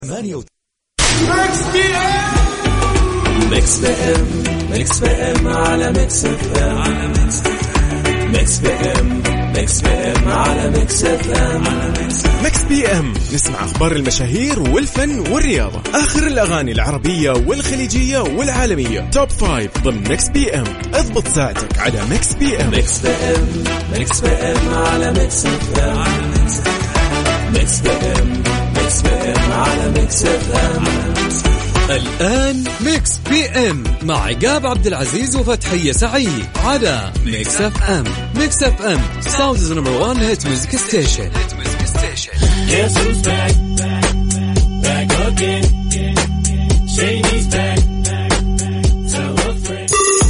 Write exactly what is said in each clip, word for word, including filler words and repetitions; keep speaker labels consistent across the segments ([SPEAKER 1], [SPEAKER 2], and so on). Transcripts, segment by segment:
[SPEAKER 1] مانيو ميكس بي ام ميكس بي ام على ميكس اف ام على ميكس ميكس بي ام ميكس بي ام على ميكس اف ام
[SPEAKER 2] ميكس بي ام نسمع اخبار المشاهير والفن والرياضه، اخر الاغاني العربيه والخليجيه والعالميه، توب فايف ضمن ميكس بي ام. اضبط ساعتك على ميكس بي ام.
[SPEAKER 1] ميكس بي ام ميكس بي ام على ميكس اف ام على ميكس ميكس بي ام ميكس بي ام على ميكس اف ام.
[SPEAKER 3] الآن ميكس بي ام مع عقاب عبد العزيز وفتحية سعيد على ميكس اف ام. ميكس اف ام ساوندز نمبر وان هيت ميوزك ستيشن.
[SPEAKER 1] Guess who's back? Back again. Shady's back. Tell a friend.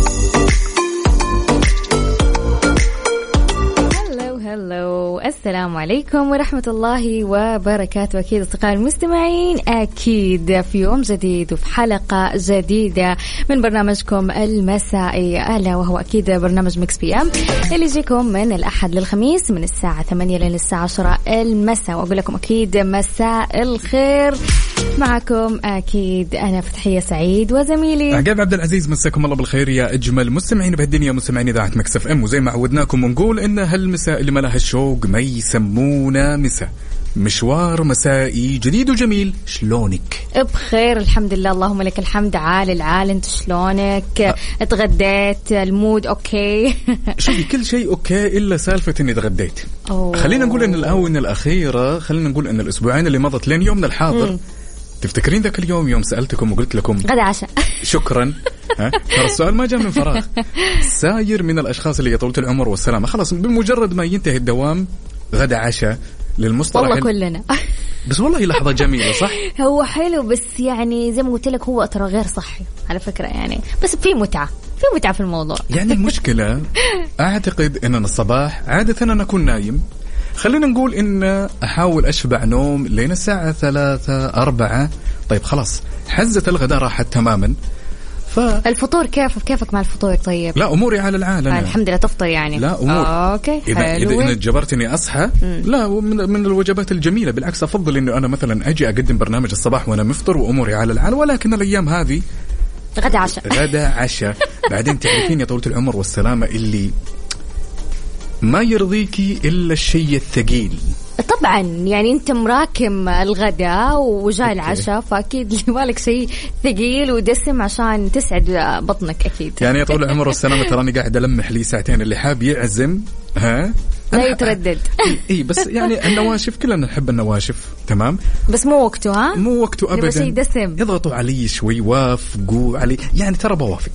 [SPEAKER 4] هلو هلو، السلام عليكم ورحمة الله وبركاته. أكيد أصدقائي المستمعين، أكيد في يوم جديد وفي حلقة جديدة من برنامجكم المسائي، ألا وهو أكيد برنامج ميكس بي أم اللي يجيكم من الأحد للخميس من الساعة ثمانية للساعة عشرة المساء. وأقول لكم أكيد مساء الخير. معكم أكيد أنا فتحية سعيد وزميلي
[SPEAKER 5] عقاب عبد العزيز. مساكم الله بالخير يا أجمل مستمعين بهالدنيا، مستمعين إذاعة ميكس اف ام. وزي ما عودناكم ونقول إن هالمساء اللي ما لها الشوق ما يسمونا مساء. مشوار مسائي جديد وجميل. شلونك؟
[SPEAKER 4] بخير الحمد لله، اللهم لك الحمد. عال العال، انت شلونك؟ أه. اتغديت؟ المود اوكي؟
[SPEAKER 5] شوفي كل شيء اوكي الا سالفه اني اتغديت.
[SPEAKER 4] أوه.
[SPEAKER 5] خلينا نقول ان الاونه الاخيره، خلينا نقول ان الاسبوعين اللي مضت لين يومنا الحاضر، م. تفتكرين ذاك اليوم يوم سالتكم وقلت لكم
[SPEAKER 4] غدا عشاء؟
[SPEAKER 5] شكرا. ها ترى السؤال ما جاء من فراغ. ساير من الاشخاص اللي طولت العمر والسلامه خلاص بمجرد ما ينتهي الدوام غدا عشاء للمصطلح.
[SPEAKER 4] والله كلنا.
[SPEAKER 5] بس والله لحظة جميلة صح؟
[SPEAKER 4] هو حلو بس يعني زي ما قلت لك هو ترى غير صحي على فكرة يعني، بس في متعة في متعة في الموضوع.
[SPEAKER 5] يعني المشكلة أعتقد إن الصباح عادة أنا أكون نايم، خلينا نقول إن أحاول أشبع نوم لين الساعة ثلاثة أربعة. طيب خلاص حزة الغداء راحت تماما. ف...
[SPEAKER 4] الفطور كيف كيفك مع الفطور؟ طيب
[SPEAKER 5] لا أموري على العال أنا.
[SPEAKER 4] الحمد لله تفطر يعني.
[SPEAKER 5] لا أمور
[SPEAKER 4] آه، أوكي
[SPEAKER 5] إذا إذا إذا جبرتني أصحى مم. لا من من الوجبات الجميلة، بالعكس أفضل إنه أنا مثلا أجي أقدم برنامج الصباح وأنا مفطر وأموري على العال. ولكن الأيام هذه
[SPEAKER 4] غدا عشاء
[SPEAKER 5] غدا عشاء. بعدين تعرفين يا طولة العمر والسلامة اللي ما يرضيكي إلا الشيء الثقيل.
[SPEAKER 4] طبعا يعني انت مراكم الغداء وجاي العشاء، فاكيد مالك شيء ثقيل ودسم عشان تسعد بطنك اكيد.
[SPEAKER 5] يعني يا طول العمر والسلامة تراني قاعد ألمح لي ساعتين، اللي حاب يعزم ها
[SPEAKER 4] لا يتردد.
[SPEAKER 5] اي بس يعني النواشف كلنا نحب النواشف تمام،
[SPEAKER 4] بس مو وقته. ها
[SPEAKER 5] مو وقته ابدا.
[SPEAKER 4] شيء دسم
[SPEAKER 5] يضغطوا علي شوي، وافقوا علي يعني، ترى بوافق.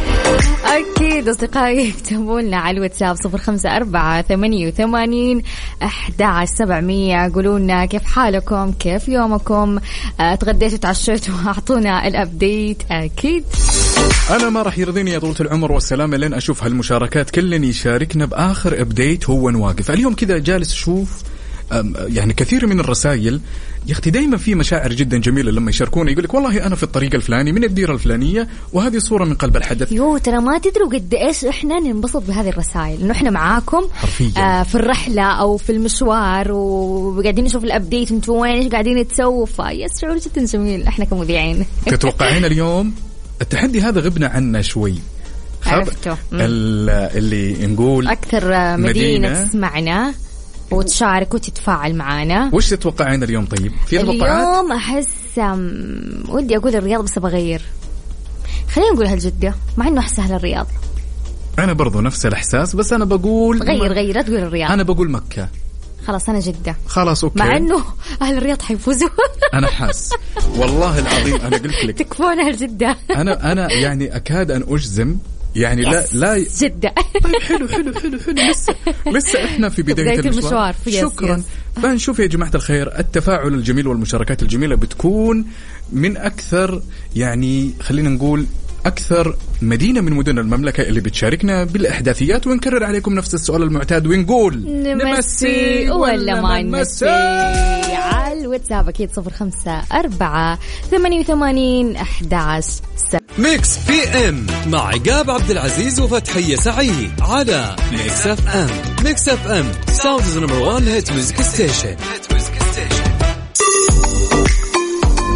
[SPEAKER 4] أكيد أصدقائي اكتبوا لنا على الواتساب صفر خمسة أربعة ثمانية وثمانين أحد عشر سبعمية. قولوا لنا كيف حالكم، كيف يومكم، تغديتوا تعشيتوا، أعطونا الأبديت. أكيد
[SPEAKER 5] أنا ما راح يرضيني يا طولة العمر والسلامة لين أشوف هالمشاركات كلن يشاركنا بآخر أبديت هو نواقف. اليوم كذا جالس أشوف يعني كثير من الرسائل يا أختي، دايما في مشاعر جدا جميلة لما يشاركون، يقولك والله أنا في الطريق الفلاني من الديرة الفلانية وهذه صورة من قلب الحدث.
[SPEAKER 4] يو ترى ما تدروا قد إيش إحنا ننبسط بهذه الرسائل، إنه إحنا معاكم آه في الرحلة أو في المشوار وقاعدين نشوف الأبديت انتوا وين، إيش قاعدين تسووا. فيس شعور جدا جميل إحنا كمذيعين.
[SPEAKER 5] تتوقعين اليوم التحدي هذا غبنا عنه شوي؟
[SPEAKER 4] عرفته
[SPEAKER 5] اللي نقول
[SPEAKER 4] أكثر مدينة, مدينة تسمعنا وتشارك وتتفاعل معانا.
[SPEAKER 5] وش تتوقعين اليوم؟ طيب في توقعات؟
[SPEAKER 4] اليوم أحس ودي أقول الرياض بس بغير، خلينا نقول هالجدة مع إنه أحسها الرياض.
[SPEAKER 5] أنا برضو نفس الإحساس بس أنا بقول
[SPEAKER 4] غير غير لا تقول الرياض.
[SPEAKER 5] أنا بقول مكة.
[SPEAKER 4] خلاص أنا جدة.
[SPEAKER 5] خلاص أوكي.
[SPEAKER 4] مع إنه أهل الرياض حيفوزوا.
[SPEAKER 5] أنا حاس والله العظيم أنا قلت لك
[SPEAKER 4] تكفون أهل جدة.
[SPEAKER 5] أنا أنا يعني أكاد أن أجزم يعني لا لا
[SPEAKER 4] جدة.
[SPEAKER 5] طيب حلو حلو حلو حلو لسه لسه احنا في بداية, بداية المشوار. شكرا يس. فنشوف يا جماعة الخير التفاعل الجميل والمشاركات الجميلة بتكون من أكثر يعني خلينا نقول أكثر مدينة من مدن المملكة اللي بتشاركنا بالإحداثيات. ونكرر عليكم نفس السؤال المعتاد ونقول
[SPEAKER 4] نمسي ولا ما نمسي على الواتساب أكيد صفر خمسة أربعة ثمانية وثمانين أحد عشر.
[SPEAKER 3] ميكس بي ام مع عقاب عبد العزيز وفتحية سعيد على ميكس اف ام. ميكس اف ام ساوندز نمبر وان هيت ميوزك ستيشن.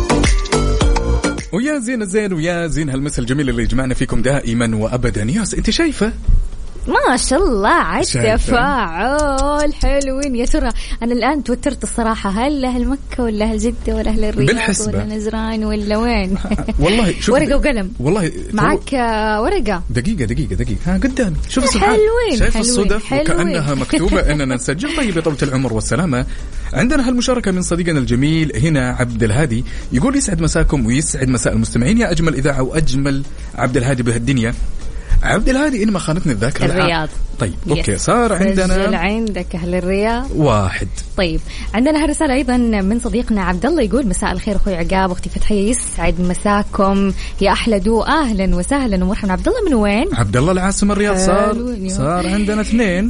[SPEAKER 5] ويا زين الزين ويا زين هالمسا الجميل اللي يجمعنا فيكم دائما وأبدا. ياس أنت شايفة
[SPEAKER 4] ما شاء الله عاد تفاعل حلوين. يا ترى أنا الآن توترت الصراحة، هل أهل مكة ولا أهل جدة ولا أهل الرياض ولا نزران ولا وين؟
[SPEAKER 5] والله شوف
[SPEAKER 4] ورقة وقلم
[SPEAKER 5] والله
[SPEAKER 4] معك ورقة.
[SPEAKER 5] دقيقة دقيقة دقيقة ها قدامي شوف
[SPEAKER 4] حلوين
[SPEAKER 5] شايف الصدف وكأنها مكتوبة إننا نسجل. طيب يا طولة العمر والسلامة، عندنا هالمشاركة من صديقنا الجميل هنا عبد الهادي، يقول يسعد مساكم ويسعد مساء المستمعين يا أجمل إذاعة وأجمل عبد الهادي بهالدنيا. عبد الهادي إن ما خانتني الذاكرة
[SPEAKER 4] الرياض.
[SPEAKER 5] طيب أوكي صار عندنا
[SPEAKER 4] عندك أهل الرياض
[SPEAKER 5] واحد.
[SPEAKER 4] طيب عندنا هالرسالة أيضا من صديقنا عبد الله، يقول مساء الخير أخوي عقاب أختي فتحية، يسعد مساكم يا أحلى دو. أهلا وسهلا ومرحبا. عبد الله من وين؟
[SPEAKER 5] عبد الله العاصمة الرياض. صار صار عندنا اثنين.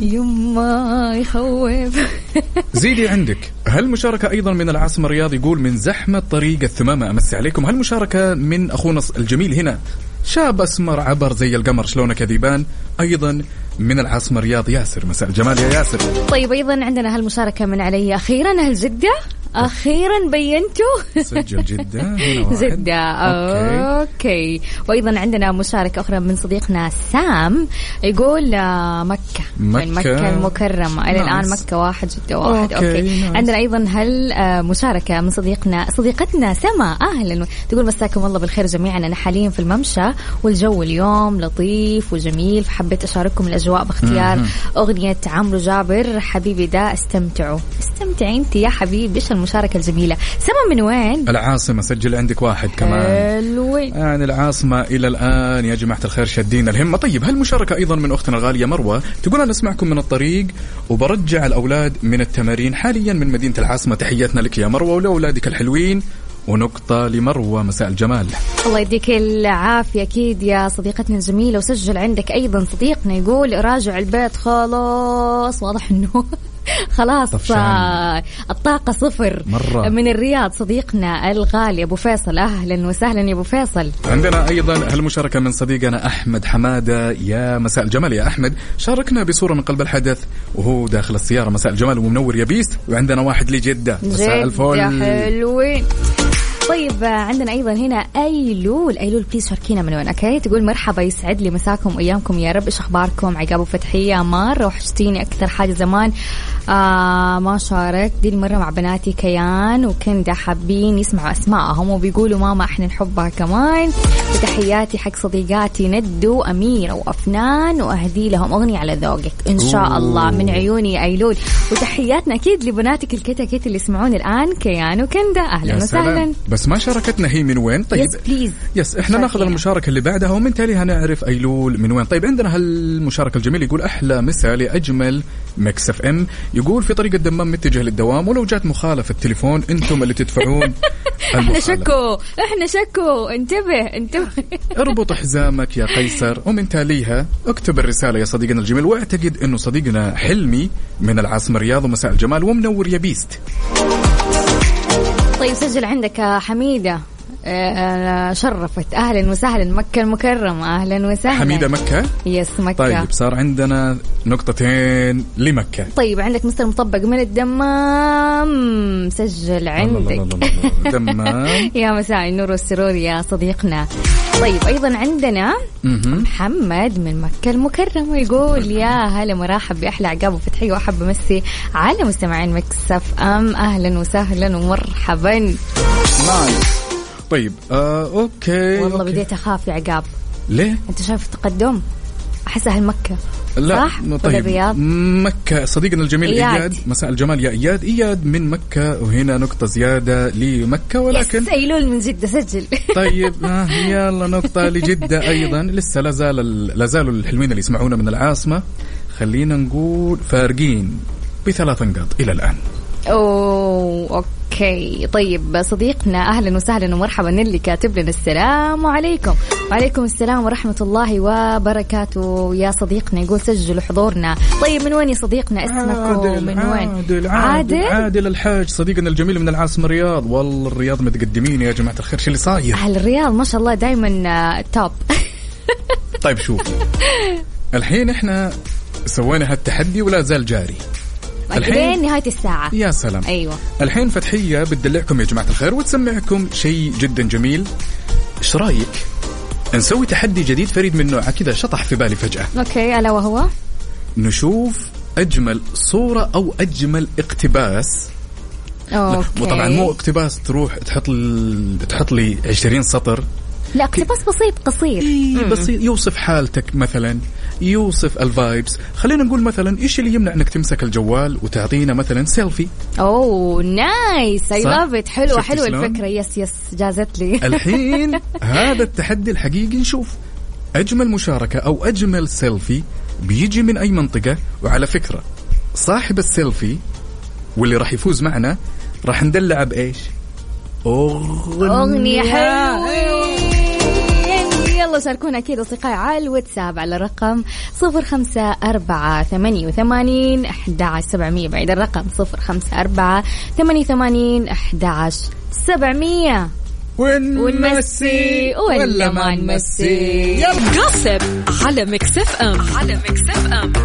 [SPEAKER 4] يما يخوف.
[SPEAKER 5] زيدي عندك هالمشاركة أيضا من العاصمة الرياض، يقول من زحمة طريق الثمامة أمسي عليكم. هالمشاركة من أخونا الجميل هنا شاب أسمر عبر زي القمر شلونه كذيبان، أيضا من العاصمة الرياض ياسر. مساء الجمال يا ياسر.
[SPEAKER 4] طيب أيضا عندنا هالمشاركة من علي أخيرا أهل جدة، أخيرا بينتوا
[SPEAKER 5] سجل جدة
[SPEAKER 4] جدة. أوكي. أوكي. وأيضا عندنا مشاركة أخرى من صديقنا سام، يقول مكة
[SPEAKER 5] مكة,
[SPEAKER 4] مكة المكرمة إلى الآن مكة واحد جدة واحد. أوكي, أوكي. عندنا أيضا هالمشاركة من صديقنا صديقتنا سما، أهلا، تقول مساكم الله بالخير جميعا، أنا حاليا في الممشى والجو اليوم لطيف وجميل، فحبيت أشارككم الأجواء باختيار أغنية عمرو جابر حبيبي دا. استمتعوا استمتعي أنت يا حبيبي. إيش المشاركة الجميلة. سما من وين؟
[SPEAKER 5] العاصمة. سجل عندك واحد كمان.
[SPEAKER 4] حلوين.
[SPEAKER 5] يعني العاصمة إلى الآن يا جماعة الخير شدين الهمة. طيب هالمشاركة أيضا من أختنا الغالية مروة، تقول أنا أسمعكم من الطريق وبرجع الأولاد من التمارين حاليا من مدينة العاصمة. تحياتنا لك يا مروة ولأولادك الحلوين. ونقطة لمروة. مساء الجمال. الله
[SPEAKER 4] يديك العافية أكيد يا صديقتنا الجميلة. وسجل عندك أيضا صديقنا يقول راجع البيت خلاص، واضح أنه خلاص الطاقة صفر مرة. من الرياض صديقنا الغالي أبو فيصل. أهلا وسهلا يا أبو فيصل.
[SPEAKER 5] عندنا أيضا هالمشاركة من صديقنا أحمد حمادة. يا مساء الجمال يا أحمد، شاركنا بصورة من قلب الحدث وهو داخل السيارة. مساء الجمال ومنور يا بيست. وعندنا واحد لجدة. مساء الفل.
[SPEAKER 4] حلوين. طيب عندنا أيضا هنا أيلول. أيلول بليز شاركينا من وين. أوكي تقول مرحبا يسعد لي مساكم وأيامكم يا رب. إيش أخباركم عقاب وفتحية؟ مرة وحشتيني أكثر حاجة زمان آه ما شارك دي المرة مع بناتي كيان وكندا، حابين يسمعوا أسماءهم وبيقولوا ماما إحنا نحبها كمان. وتحياتي حق صديقاتي ندو أميرة وأفنان وأهدي لهم أغنية على ذوقك إن شاء أوه. الله من عيوني يا أيلول. وتحياتنا أكيد لبناتك الكتاكيت اللي يسمعون الآن كيان وكندا. أهلا وسهلا.
[SPEAKER 5] بس ما شاركتنا هي من وين؟ طيب
[SPEAKER 4] يس بليز.
[SPEAKER 5] يس احنا ناخذ المشاركة اللي بعدها ومن تاليها نعرف أيلول من وين. طيب عندنا هالمشاركة الجميلة يقول أحلى مساء لأجمل ميكس اف ام، يقول في طريق الدمام متجه للدوام ولو جات مخالفة التليفون انتم اللي تدفعون.
[SPEAKER 4] احنا شكو احنا شكو انتبه انتبه.
[SPEAKER 5] اربط حزامك يا قيصر. ومن تاليها اكتب الرسالة يا صديقنا الجميل، واعتقد انه صديقنا حلمي من العاصمة الرياض. ومساء الجمال ومنور يا بيست.
[SPEAKER 4] طيب سجل عندك حميدة شرفت. أهلا وسهلا مكة المكرمة. أهلا وسهلا
[SPEAKER 5] حميدة مكة.
[SPEAKER 4] يس مكة.
[SPEAKER 5] طيب صار عندنا نقطتين لمكة.
[SPEAKER 4] طيب عندك مستر مطبق من الدمام. سجل عندك. الله الله الله
[SPEAKER 5] دمام.
[SPEAKER 4] يا مساء النور والسرور يا صديقنا. طيب أيضا عندنا محمد من مكة المكرمة يقول يا هلا مرحب بأحلى عقاب وفتحية وأحب أمسي على مستمعين مكس اف ام. أهلا وسهلا ومرحبا.
[SPEAKER 5] نايس. طيب آه، أوكي
[SPEAKER 4] والله
[SPEAKER 5] أوكي.
[SPEAKER 4] بديت أخاف يا عقاب.
[SPEAKER 5] ليه؟
[SPEAKER 4] أنت شايف التقدم؟ أحس أهل مكة
[SPEAKER 5] لا
[SPEAKER 4] صح؟
[SPEAKER 5] طيب
[SPEAKER 4] الرياض؟
[SPEAKER 5] مكة. صديقنا الجميل إياد. إياد مساء الجمال يا إياد. إياد من مكة وهنا نقطة زيادة لمكة ولكن
[SPEAKER 4] أيلول من جدة. سجل.
[SPEAKER 5] طيب آه يلا نقطة لجدة أيضا. لسه لازال لازالوا الحلوين اللي يسمعونا من العاصمة خلينا نقول فارقين بثلاث نقاط إلى الآن.
[SPEAKER 4] أوه أوكي. طيب صديقنا أهلا وسهلا ومرحبا اللي كاتب لنا السلام عليكم. وعليكم السلام ورحمة الله وبركاته يا صديقنا. يقول سجلوا حضورنا. طيب من وين يا صديقنا؟ اسمك من وين؟
[SPEAKER 5] عادل عادل, عادل الحاج صديقنا الجميل من العاصمة الرياض. والله الرياض متقدمين يا جماعة الخير. شو اللي صاير؟
[SPEAKER 4] أهل الرياض ما شاء الله دايما توب.
[SPEAKER 5] طيب شوف الحين احنا سوينا هالتحدي ولا زال جاري
[SPEAKER 4] الحين نهاية الساعة.
[SPEAKER 5] يا سلام.
[SPEAKER 4] أيوة.
[SPEAKER 5] الحين فتحية بتدلعكم يا جماعة الخير وتسمعكم شيء جدا جميل إيش رأيك نسوي تحدي جديد فريد من نوعه كذا شطح في بالي فجأة.
[SPEAKER 4] أوكي ألا وهو
[SPEAKER 5] نشوف أجمل صورة أو أجمل اقتباس.
[SPEAKER 4] أوكي.
[SPEAKER 5] طبعا مو اقتباس تروح تحط ل... تحط لي عشرين سطر،
[SPEAKER 4] لا اقتباس بسيط قصير
[SPEAKER 5] إيه بسيط يوصف حالتك مثلا، يوصف الفايبس. خلينا نقول مثلا ايش اللي يمنع انك تمسك الجوال وتعطينا مثلا سيلفي.
[SPEAKER 4] اوه نايس اي لاف ات. حلوه حلوه الفكره. يس يس جازت لي.
[SPEAKER 5] الحين هذا التحدي الحقيقي. نشوف اجمل مشاركه او اجمل سيلفي بيجي من اي منطقه. وعلى فكره صاحب السيلفي واللي راح يفوز معنا راح ندلع بايش؟
[SPEAKER 4] اغنيه حلوه. يلا شاركونا أكيد أصدقائي على الواتساب على الرقم صفر خمسة أربعة ثمانية وثمانين أحد عشر سبعمية. بعيد الرقم صفر خمسة أربعة ثمانية وثمانين أحد عشر سبعمية. ونمسي ولا ما نمسي.
[SPEAKER 3] جوسب على ميكس اف ام. على ميكس اف ام.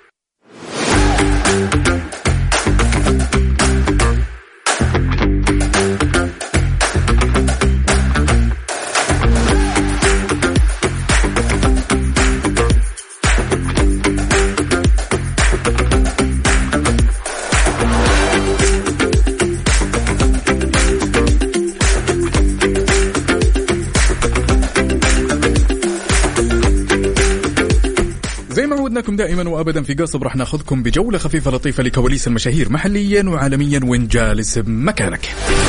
[SPEAKER 5] عودناكم دائما وابدا في قصب راح ناخذكم بجوله خفيفه لطيفه لكواليس المشاهير محليا وعالميا وين جالس بمكانك.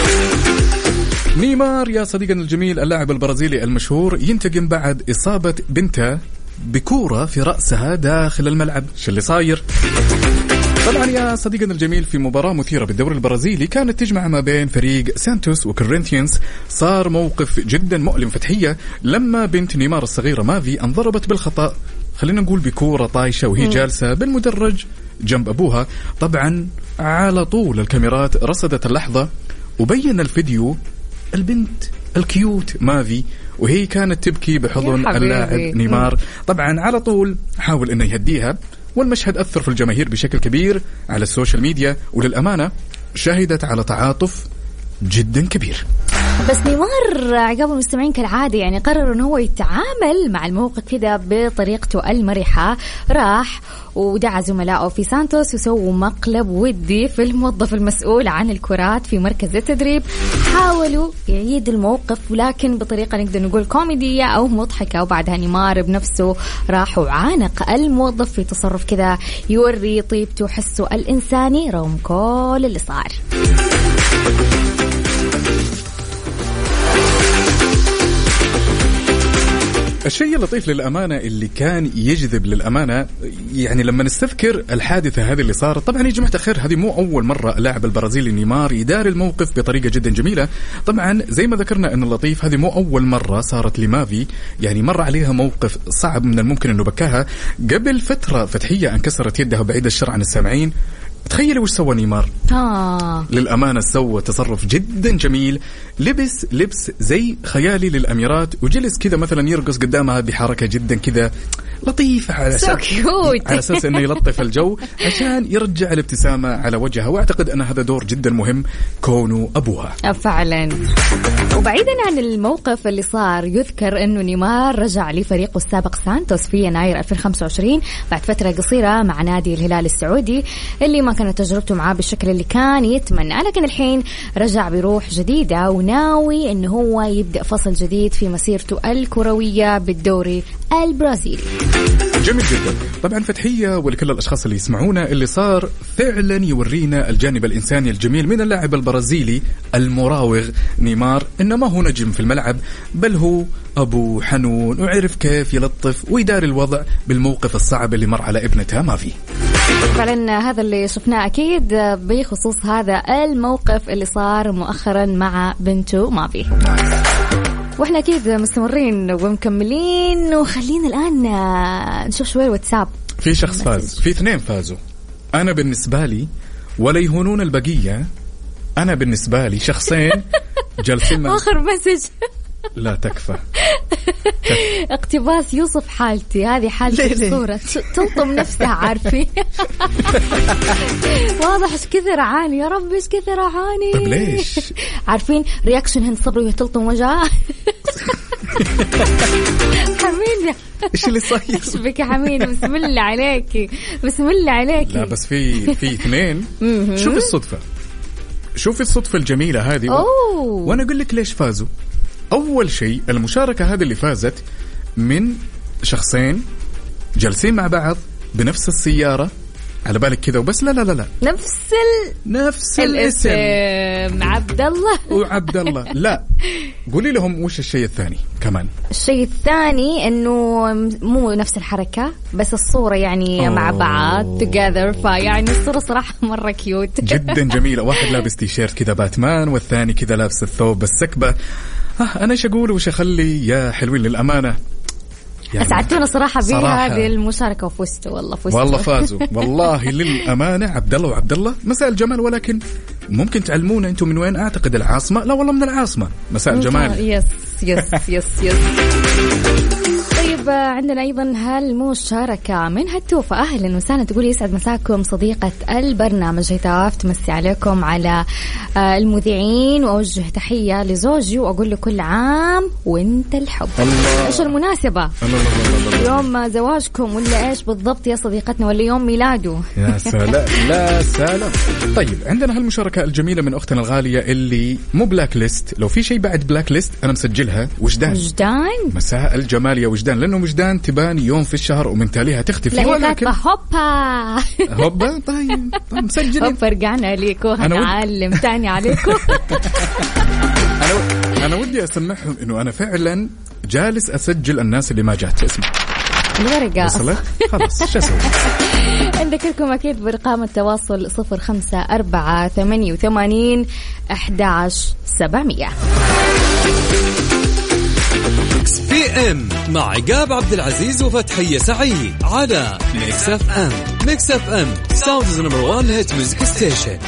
[SPEAKER 5] نيمار يا صديقنا الجميل اللاعب البرازيلي المشهور ينتقم بعد اصابه بنته بكوره في راسها داخل الملعب. شو اللي صاير؟ طبعا يا صديقنا الجميل في مباراة مثيرة بالدوري البرازيلي كانت تجمع ما بين فريق سانتوس وكورنثيانز صار موقف جدا مؤلم فتحية لما بنت نيمار الصغيرة مافي انضربت بالخطأ، خلينا نقول بكورة طايشة وهي جالسة بالمدرج جنب أبوها. طبعا على طول الكاميرات رصدت اللحظة وبين الفيديو البنت الكيوت مافي وهي كانت تبكي بحضن اللاعب نيمار. طبعا على طول حاول انه يهديها والمشهد أثر في الجماهير بشكل كبير على السوشيال ميديا وللأمانة شهدت على تعاطف جدا كبير.
[SPEAKER 4] بس نيمار عقاب المستمعين كالعادة يعني قرر أنه هو يتعامل مع الموقف كذا بطريقته المرحة. راح ودعا زملائه في سانتوس وسووا مقلب ودي في الموظف المسؤول عن الكرات في مركز التدريب. حاولوا يعيد الموقف ولكن بطريقة نقدر نقول كوميدية أو مضحكة. وبعدها نيمار بنفسه راح وعانق الموظف في تصرف كذا يوري طيبته وحسه الإنساني رغم كل اللي صار.
[SPEAKER 5] الشيء اللطيف للأمانة اللي كان يجذب للأمانة يعني لما نستذكر الحادثة هذه اللي صارت. طبعا يا جماعة الخير هذه مو أول مرة اللاعب البرازيلي نيمار يدار الموقف بطريقة جدا جميلة. طبعا زي ما ذكرنا أن اللطيف هذه مو أول مرة صارت لمافي يعني مر عليها موقف صعب من الممكن أنه بكاها. قبل فترة فتحية انكسرت يدها بعيد الشر عن السامعين. تخيلوا وش سوى نيمار.
[SPEAKER 4] آه.
[SPEAKER 5] للأمانة سوى تصرف جدا جميل، لبس لبس زي خيالي للأميرات وجلس كذا مثلا يرقص قدامها بحركة جدا كذا لطيفة على أساس على أساس أنه يلطف الجو عشان يرجع الابتسامة على وجهها. وأعتقد أن هذا دور جدا مهم كونه أبوها
[SPEAKER 4] فعلا. وبعيدا عن الموقف اللي صار يذكر أنه نيمار رجع لفريقه السابق سانتوس في يناير ألفين وخمسة وعشرين بعد فترة قصيرة مع نادي الهلال السعودي اللي ما كانت تجربته معاه بالشكل اللي كان يتمنى. لكن الحين رجع بروح جديدة وناوي أنه هو يبدأ فصل جديد في مسيرته الكروية بالدوري البرازيلي.
[SPEAKER 5] جميل جدا. طبعا فتحية ولكل الأشخاص اللي يسمعونا اللي صار فعلا يورينا الجانب الإنساني الجميل من اللاعب البرازيلي المراوغ نيمار. إنما هو نجم في الملعب بل هو أبو حنون وعرف كيف يلطف ويدار الوضع بالموقف الصعب اللي مر على ابنتها مافي.
[SPEAKER 4] فعلا هذا اللي شفناه أكيد بخصوص هذا الموقف اللي صار مؤخرا مع بنته مافي. واحنا اكيد مستمرين ومكملين وخلينا الان نشوف شوي الواتساب.
[SPEAKER 5] في شخص فاز، في اثنين فازوا. انا بالنسبه لي ولا يهونون البقيه. انا بالنسبه لي شخصين جالسين
[SPEAKER 4] اخر مسج
[SPEAKER 5] لا تكفى.
[SPEAKER 4] اقتباس يوصف حالتي هذه حالتي الصورة تلطم نفسها عارفين. واضح ايش كثر عاني يا رب ايش كثر عاني.
[SPEAKER 5] طب ليش
[SPEAKER 4] عارفين رياكشن هند صبري وهي تلطم وجهها. حميد
[SPEAKER 5] ايش اللي صاير؟
[SPEAKER 4] ايش بك يا حميد؟ بسم الله عليكي بسم الله عليكي.
[SPEAKER 5] لا بس في في اثنين. شوف الصدفة، شوف الصدفة الجميلة هذه.
[SPEAKER 4] أوه.
[SPEAKER 5] وانا اقول لك ليش فازوا. اول شيء المشاركة هذه اللي فازت من شخصين جالسين مع بعض بنفس السيارة، على بالك كذا وبس. لا لا لا لا
[SPEAKER 4] نفس ال...
[SPEAKER 5] نفس الاسم,
[SPEAKER 4] الاسم. عبد الله
[SPEAKER 5] وعبد الله. لا قولي لهم وش الشيء الثاني كمان.
[SPEAKER 4] الشيء الثاني انه مو نفس الحركة بس الصورة يعني أوه. مع بعض together، فيعني الصورة صراحة مرة كيوت
[SPEAKER 5] جدا جميلة. واحد لابس تيشيرت كذا باتمان والثاني كذا لابس الثوب السكبة. آه انا ايش اقول وش اخلي يا حلوين للأمانة.
[SPEAKER 4] يعني اسعدتونا صراحه بهذه المشاركه وفزتوا والله فزتوا
[SPEAKER 5] والله فازوا والله للامانه عبد الله وعبد الله. مساء الجمال. ولكن ممكن تعلمونا انتم من وين؟ اعتقد العاصمه. لا والله من العاصمه. مساء الجمال.
[SPEAKER 4] يس يس يس يس. طيب عندنا أيضا هالمشاركة من هالتوفة. أهلا وسهلا، تقول يسعد مساكم صديقة البرنامج هتاف، تمسي عليكم على المذيعين وأوجه تحية لزوجي وأقول له كل عام وانت الحب. إيش المناسبة؟ يوم زواجكم ولا إيش بالضبط يا صديقتنا، ولا يوم ميلاده؟
[SPEAKER 5] يا سلام لا سلام. طيب عندنا هالمشاركة الجميلة من أختنا الغالية اللي مو بلاك ليست، لو في شيء بعد بلاك ليست أنا مسجلها. وجدان.
[SPEAKER 4] وجدان
[SPEAKER 5] مساء الجمال يا وجدان، لأنه وجدان تبان يوم في الشهر ومن تاليها تختفي.
[SPEAKER 4] لا ولكن هوبا
[SPEAKER 5] هوبا. طيب طيب مسجلين.
[SPEAKER 4] هوبا رجعنا ليكو هنعلم ود... تاني عليكم.
[SPEAKER 5] أنا أنا ودي أسمعهم إنه أنا فعلا جالس أسجل الناس اللي ما جات. اسمع
[SPEAKER 4] الورقة
[SPEAKER 5] وصلت خلاص شو أسوي؟
[SPEAKER 4] نذكركم أكيد برقم التواصل صفر خمسة أربعة ثمانية وثمانين أحد عشر سبعمية.
[SPEAKER 3] ميكس بي ام مع عقاب عبد العزيز وفتحية سعيد على ميكس اف ام. ميكس اف ام ساوندز نمبر وان هيت ميوزك ستيشن.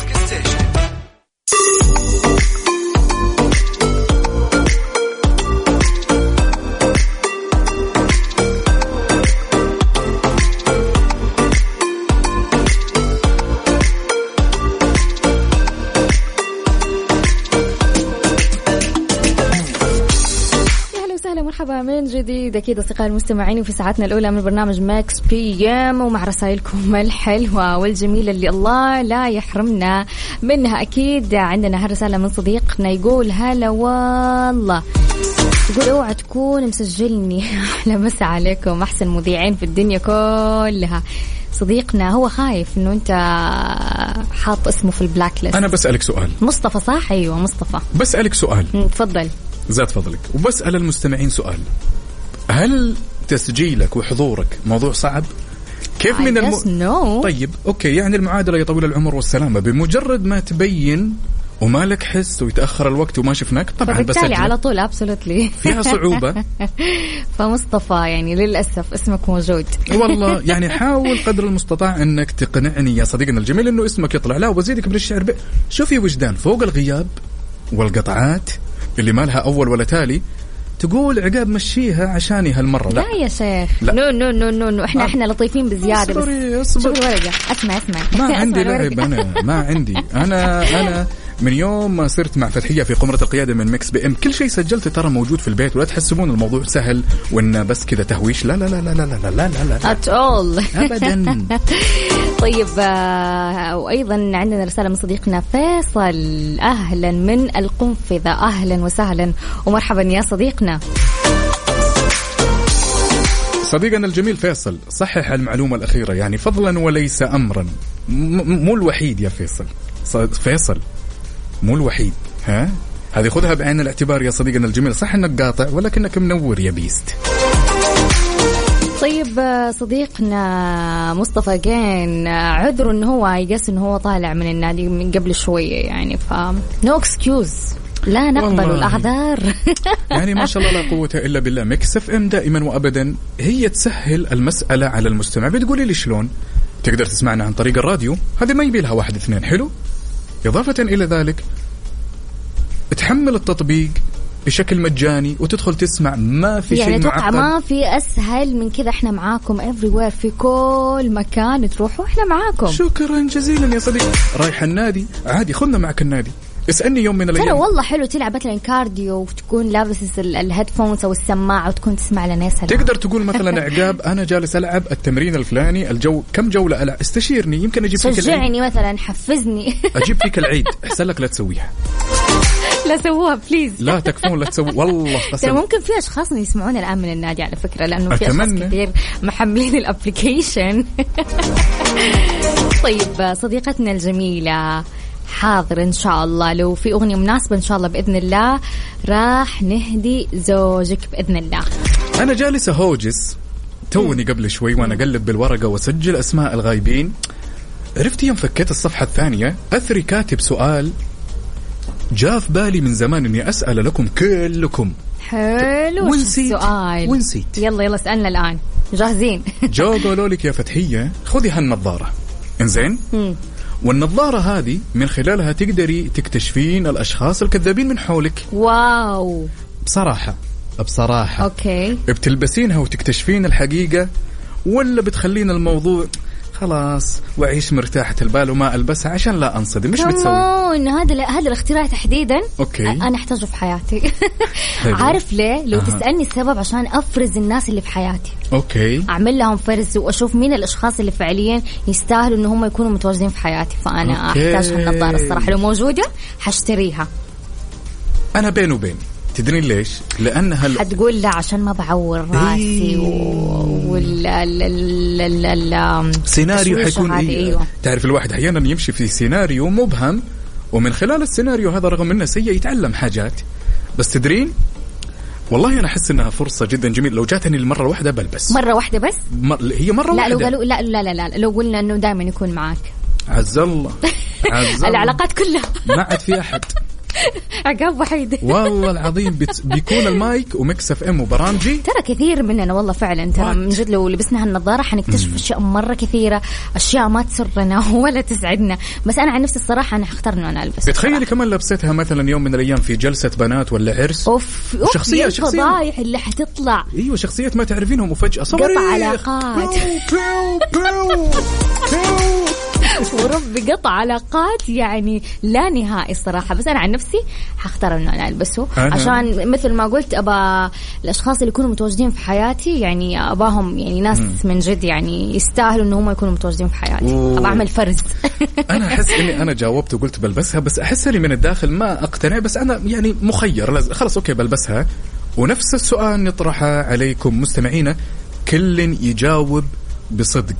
[SPEAKER 4] مرحبا من جديد أكيد أصدقائي المستمعين في ساعتنا الأولى من برنامج ماكس بي ام، ومع رسائلكم الحلوة والجميلة اللي الله لا يحرمنا منها. أكيد عندنا هالرسالة من صديقنا يقول هلا والله، يقول اوعى تكون مسجلني. أهلا مسا عليكم أحسن مذيعين في الدنيا كلها. صديقنا هو خايف إنه أنت حاط اسمه في البلاك ليست.
[SPEAKER 5] أنا بسألك سؤال.
[SPEAKER 4] مصطفى صح؟ أيوة مصطفى.
[SPEAKER 5] بسألك سؤال.
[SPEAKER 4] تفضل.
[SPEAKER 5] زاد فضلك. وبسأل المستمعين سؤال، هل تسجيلك وحضورك موضوع صعب؟ كيف من الم...
[SPEAKER 4] no.
[SPEAKER 5] طيب أوكي، يعني المعادلة يا طويل العمر والسلامة بمجرد ما تبين وما لك حس ويتأخر الوقت وما شفناك طبعا
[SPEAKER 4] بسجل على طول أبسولوتلي
[SPEAKER 5] فيها صعوبة.
[SPEAKER 4] فمصطفى يعني للأسف اسمك موجود.
[SPEAKER 5] والله يعني حاول قدر المستطاع أنك تقنعني يا صديقنا الجميل أنه اسمك يطلع. لا وبزيدك بالشعر ب... شوفي وجدان، فوق الغياب والقطعات اللي ما لها أول ولا تالي تقول عقاب مشيها عشاني هالمرة. لا,
[SPEAKER 4] لا يا شيخ لا. نو نو نو نو, نو. احنا آه. احنا لطيفين بزيادة.
[SPEAKER 5] اصبري اصبري.
[SPEAKER 4] شوف الورقة. اسمع اسمع
[SPEAKER 5] ما عندي لعب أنا ما عندي أنا أنا من يوم ما صرت مع فتحية في قمرة القيادة من ميكس بي ام كل شيء سجلت ترى موجود في البيت، ولا تحسبون الموضوع سهل وإنه بس كذا تهويش. لا لا لا لا لا لا لا لا لا
[SPEAKER 4] at all
[SPEAKER 5] أبدا.
[SPEAKER 4] طيب وأيضا عندنا رسالة من صديقنا فيصل. أهلا من القنفذة، أهلا وسهلا ومرحبا يا صديقنا.
[SPEAKER 5] صديقنا الجميل فيصل، صحح المعلومة الأخيرة يعني فضلا وليس أمرا. مو الوحيد يا فيصل، فيصل مو الوحيد. ها هذه خذها بعين الاعتبار يا صديقنا الجميل. صح انك قاطع ولكنك منور يا بيست.
[SPEAKER 4] طيب صديقنا مصطفى كان عذره انه هو يقص انه هو طالع من النادي من قبل شوية يعني، ف نو اكسكيوز، لا نقبل الأعذار.
[SPEAKER 5] يعني ما شاء الله لا قوة إلا بالله. ميكس اف ام دائما وأبدا هي تسهل المسألة على المستمع. بتقولي لي شلون؟ تقدر تسمعنا عن طريق الراديو، هذه ما يبي لها واحد اثنين. حلو. إضافة إلى ذلك تحمل التطبيق بشكل مجاني وتدخل تسمع، ما في
[SPEAKER 4] يعني
[SPEAKER 5] شيء معقد.
[SPEAKER 4] ما في أسهل من كذا. إحنا معاكم everywhere في كل مكان تروحوا إحنا معاكم.
[SPEAKER 5] شكرا جزيلا يا صديق. رايح النادي عادي خذنا معك النادي، اسألني يوم من الأيام.
[SPEAKER 4] ترى والله حلو تلعب مثلا كارديو وتكون لابس الهيدفونز أو السماعة وتكون تسمع لناس.
[SPEAKER 5] تقدر تقول مثلا عقاب أنا جالس ألعب التمرين الفلاني الجو كم جولة ألعب استشيرني يمكن أجيب فيك العيد.
[SPEAKER 4] شجعني مثلا حفزني.
[SPEAKER 5] أجيب فيك العيد أحسن لك لا تسويها.
[SPEAKER 4] لا سووها بليز.
[SPEAKER 5] لا تكفون لا تسوي والله.
[SPEAKER 4] ترى ممكن في أشخاص يسمعون الآن من النادي على فكرة لأنه في أشخاص كثير محملين الأبليكيشن. طيب صديقتنا الجميلة حاضر إن شاء الله لو في أغنية مناسبة إن شاء الله بإذن الله راح نهدي زوجك بإذن الله.
[SPEAKER 5] أنا جالسة هوجس توني قبل شوي وأنا أقلب بالورقة وسجل أسماء الغايبين عرفت يوم فكيت الصفحة الثانية أثري كاتب سؤال جاء في بالي من زمان إني أسأل لكم كلكم.
[SPEAKER 4] حلو السؤال
[SPEAKER 5] ونسيت.
[SPEAKER 4] يلا يلا اسألنا الآن جاهزين.
[SPEAKER 5] جو قالوا لك يا فتحية خذي هالنظارة إنزين والنظارة هذه من خلالها تقدري تكتشفين الأشخاص الكذابين من حولك.
[SPEAKER 4] واو
[SPEAKER 5] بصراحة بصراحة
[SPEAKER 4] أوكي
[SPEAKER 5] بتلبسينها وتكتشفين الحقيقة ولا بتخلين الموضوع خلاص وعيش مرتاحة البال وما ألبسها عشان لا أنصدم. مش بتسوي
[SPEAKER 4] إنه هذا هذا الاختراع تحديدا
[SPEAKER 5] أوكي.
[SPEAKER 4] أنا أحتاجه في حياتي. عارف ليه؟ لو أه. تسألني السبب عشان أفرز الناس اللي في حياتي.
[SPEAKER 5] أوكي.
[SPEAKER 4] أعمل لهم فرز وأشوف مين الأشخاص اللي فعليا يستاهلوا إنه هم يكونوا متواجدين في حياتي فأنا أوكي. أحتاج هالنظارة الصراحة لو موجودة حشتريها.
[SPEAKER 5] أنا بين وبين تدرين ليش؟ لأنها ال...
[SPEAKER 4] حتقول لا عشان ما بعور راسي ولا ال
[SPEAKER 5] سيناريو حيكون إيه؟
[SPEAKER 4] أيوة.
[SPEAKER 5] تعرف الواحد أحيانا يمشي في سيناريو مبهم ومن خلال السيناريو هذا رغم إنه سيء يتعلم حاجات. بس تدرين والله أنا أحس إنها فرصة جدا جميلة لو جاتني المرة واحدة بلبس
[SPEAKER 4] مرة واحدة بس
[SPEAKER 5] مر... هي مرة
[SPEAKER 4] لا
[SPEAKER 5] واحدة
[SPEAKER 4] لو قالوا لا لا لا لا لو قلنا إنه دائما يكون معك
[SPEAKER 5] عز الله عز
[SPEAKER 4] العلاقات كلها
[SPEAKER 5] ما عاد في أحد
[SPEAKER 4] عقاب وحيد.
[SPEAKER 5] والله العظيم بت... بيكون المايك وميكس اف ام وبرامجي.
[SPEAKER 4] ترى كثير مننا والله فعلا ترى من جد لو لبسنا هالنظارة حنكتشف أشياء مرة كثيرة أشياء ما تسرنا ولا تسعدنا. بس أنا عن نفسي الصراحة أنا هختار إنه أنا ألبس.
[SPEAKER 5] تخيلي كمان لبستها مثلا يوم من الأيام في جلسة بنات ولا عرس.
[SPEAKER 4] أوف
[SPEAKER 5] شخصية شخصية
[SPEAKER 4] فضايح اللي حتطلع.
[SPEAKER 5] أيوة شخصية ما تعرفينهم وفجأة صبري
[SPEAKER 4] قطع علاقات. ورب قطع علاقات يعني لا نهائي الصراحة. بس أنا عن نفسي هختار إنه أنا ألبسه أه. عشان مثل ما قلت أبا الأشخاص اللي يكونوا متواجدين في حياتي يعني أباهم يعني ناس م. من جد يعني يستاهلوا إنه هم يكونوا متواجدين في حياتي. أبى أعمل فرز.
[SPEAKER 5] أنا أحس إني أنا جاوبت وقلت بلبسها بس أحس إني من الداخل ما أقتنع بس أنا يعني مخير خلاص أوكي بلبسها. ونفس السؤال نطرحه عليكم مستمعينا كل يجاوب بصدق.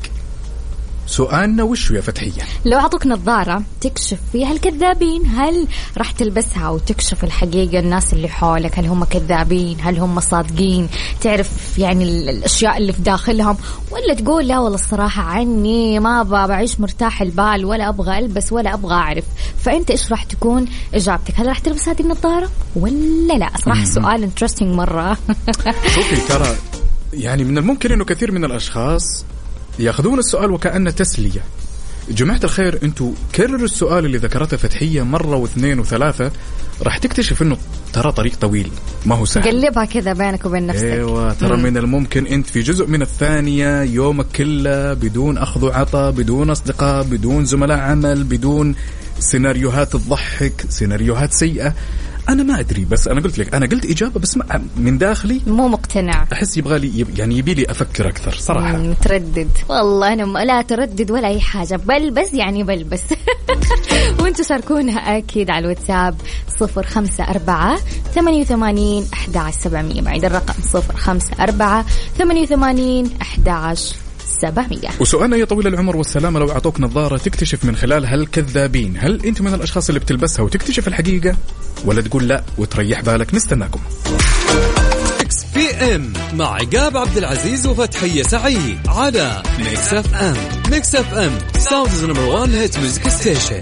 [SPEAKER 5] سؤالنا وشو يا فتحية؟ لو
[SPEAKER 4] عطوك نظارة تكشف فيها الكذابين هل راح تلبسها وتكشف الحقيقة الناس اللي حولك هل هم كذابين هل هم صادقين تعرف يعني الأشياء اللي في داخلهم ولا تقول لا والله الصراحة عني ما أبغى بعيش مرتاح البال ولا أبغى ألبس ولا أبغى أعرف. فأنت إيش راح تكون إجابتك؟ هل راح تلبس هذه النظارة ولا لا؟ صراحة سؤال انترستينج مرة.
[SPEAKER 5] شوفي ترى يعني من الممكن إنه كثير من الأشخاص ياخذون السؤال وكأنه تسلية. جماعة الخير انتوا كرروا السؤال اللي ذكرته فتحية مرة واثنين وثلاثة راح تكتشف انه ترى طريق طويل ما هو سهل.
[SPEAKER 4] قلبها كذا بينك وبين نفسك.
[SPEAKER 5] ايوه ترى من الممكن انت في جزء من الثانية يومك كله بدون اخذ وعطاء بدون اصدقاء بدون زملاء عمل بدون سيناريوهات تضحك سيناريوهات سيئة. أنا ما أدري بس أنا قلت لك أنا قلت إجابة بس من داخلي
[SPEAKER 4] مو مقتنع.
[SPEAKER 5] أحس يبغى لي يعني يبي لي أفكر أكثر صراحة.
[SPEAKER 4] متردد والله أنا لا تردد ولا أي حاجة بلبس يعني بلبس. وأنتوا شاركونا أكيد على الواتساب صفر خمسة أربعة ثمانية وثمانين أحد عشر سبعمية. بعد الرقم صفر خمسة أربعة ثمانية وثمانين أحد عشر سبعمية.
[SPEAKER 5] وسؤالنا يا طويل العمر والسلامة لو أعطوك نظارة تكتشف من خلالها الكذابين هل أنت من الأشخاص اللي بتلبسها وتكتشف الحقيقة ولا تقول لا وتريح بالك؟ نستناكم.
[SPEAKER 3] ميكس بي ام مع عقاب عبد العزيز وفتحية سعيد على ميكس اف ام. ميكس اف ام ساوندز نمبر وان هيت ميوزك ستيشن.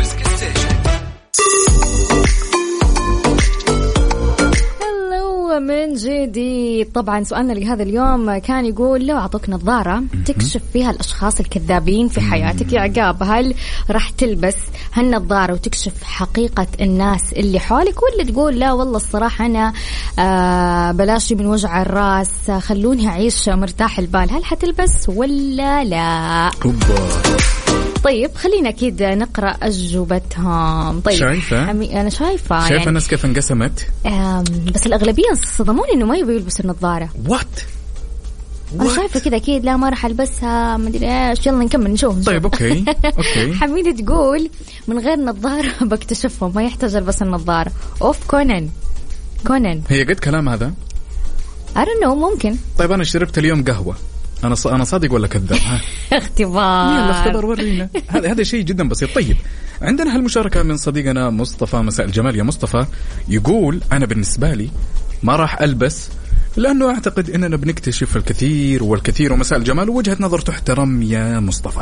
[SPEAKER 4] من جديد. طبعا سؤالنا لهذا اليوم كان يقول لو أعطوك نظارة تكشف فيها الأشخاص الكذابين في حياتك يا عقاب هل راح تلبس هالنظارة وتكشف حقيقة الناس اللي حولك ولا تقول لا والله الصراحة أنا آه بلاشي من وجع الراس خلوني أعيش مرتاح البال؟ هل حتلبس ولا لا؟ طيب خلينا أكيد نقرأ أجوبتهم. طيب
[SPEAKER 5] شايفة
[SPEAKER 4] حمي... أنا شايفة
[SPEAKER 5] شايفة
[SPEAKER 4] يعني
[SPEAKER 5] الناس كيف انقسمت.
[SPEAKER 4] بس الأغلبية صدموني إنه ما يبي يلبسوا النظارة.
[SPEAKER 5] وات
[SPEAKER 4] أنا شايفة كذا أكيد لا ما راح ألبسها ما أدري إيش. يلا نكمل نشوف.
[SPEAKER 5] طيب أوكي أوكي.
[SPEAKER 4] حميدة تقول من غير نظارة بكتشفهم ما يحتاج ألبس النظارة. أوف كونان كونان
[SPEAKER 5] هي قد كلام هذا
[SPEAKER 4] I don't know ممكن.
[SPEAKER 5] طيب أنا شربت اليوم قهوة أنا ص... أنا صادق ولا كذاب؟
[SPEAKER 4] اختبار
[SPEAKER 5] يلا اختبار ورينا. هذا هذا شيء جدا بسيط. طيب عندنا هالمشاركة من صديقنا مصطفى. مساء الجمال يا مصطفى. يقول أنا بالنسبة لي ما راح ألبس لأنه أعتقد أننا بنكتشف الكثير والكثير. ومساء الجمال ووجهة نظر تحترم يا مصطفى.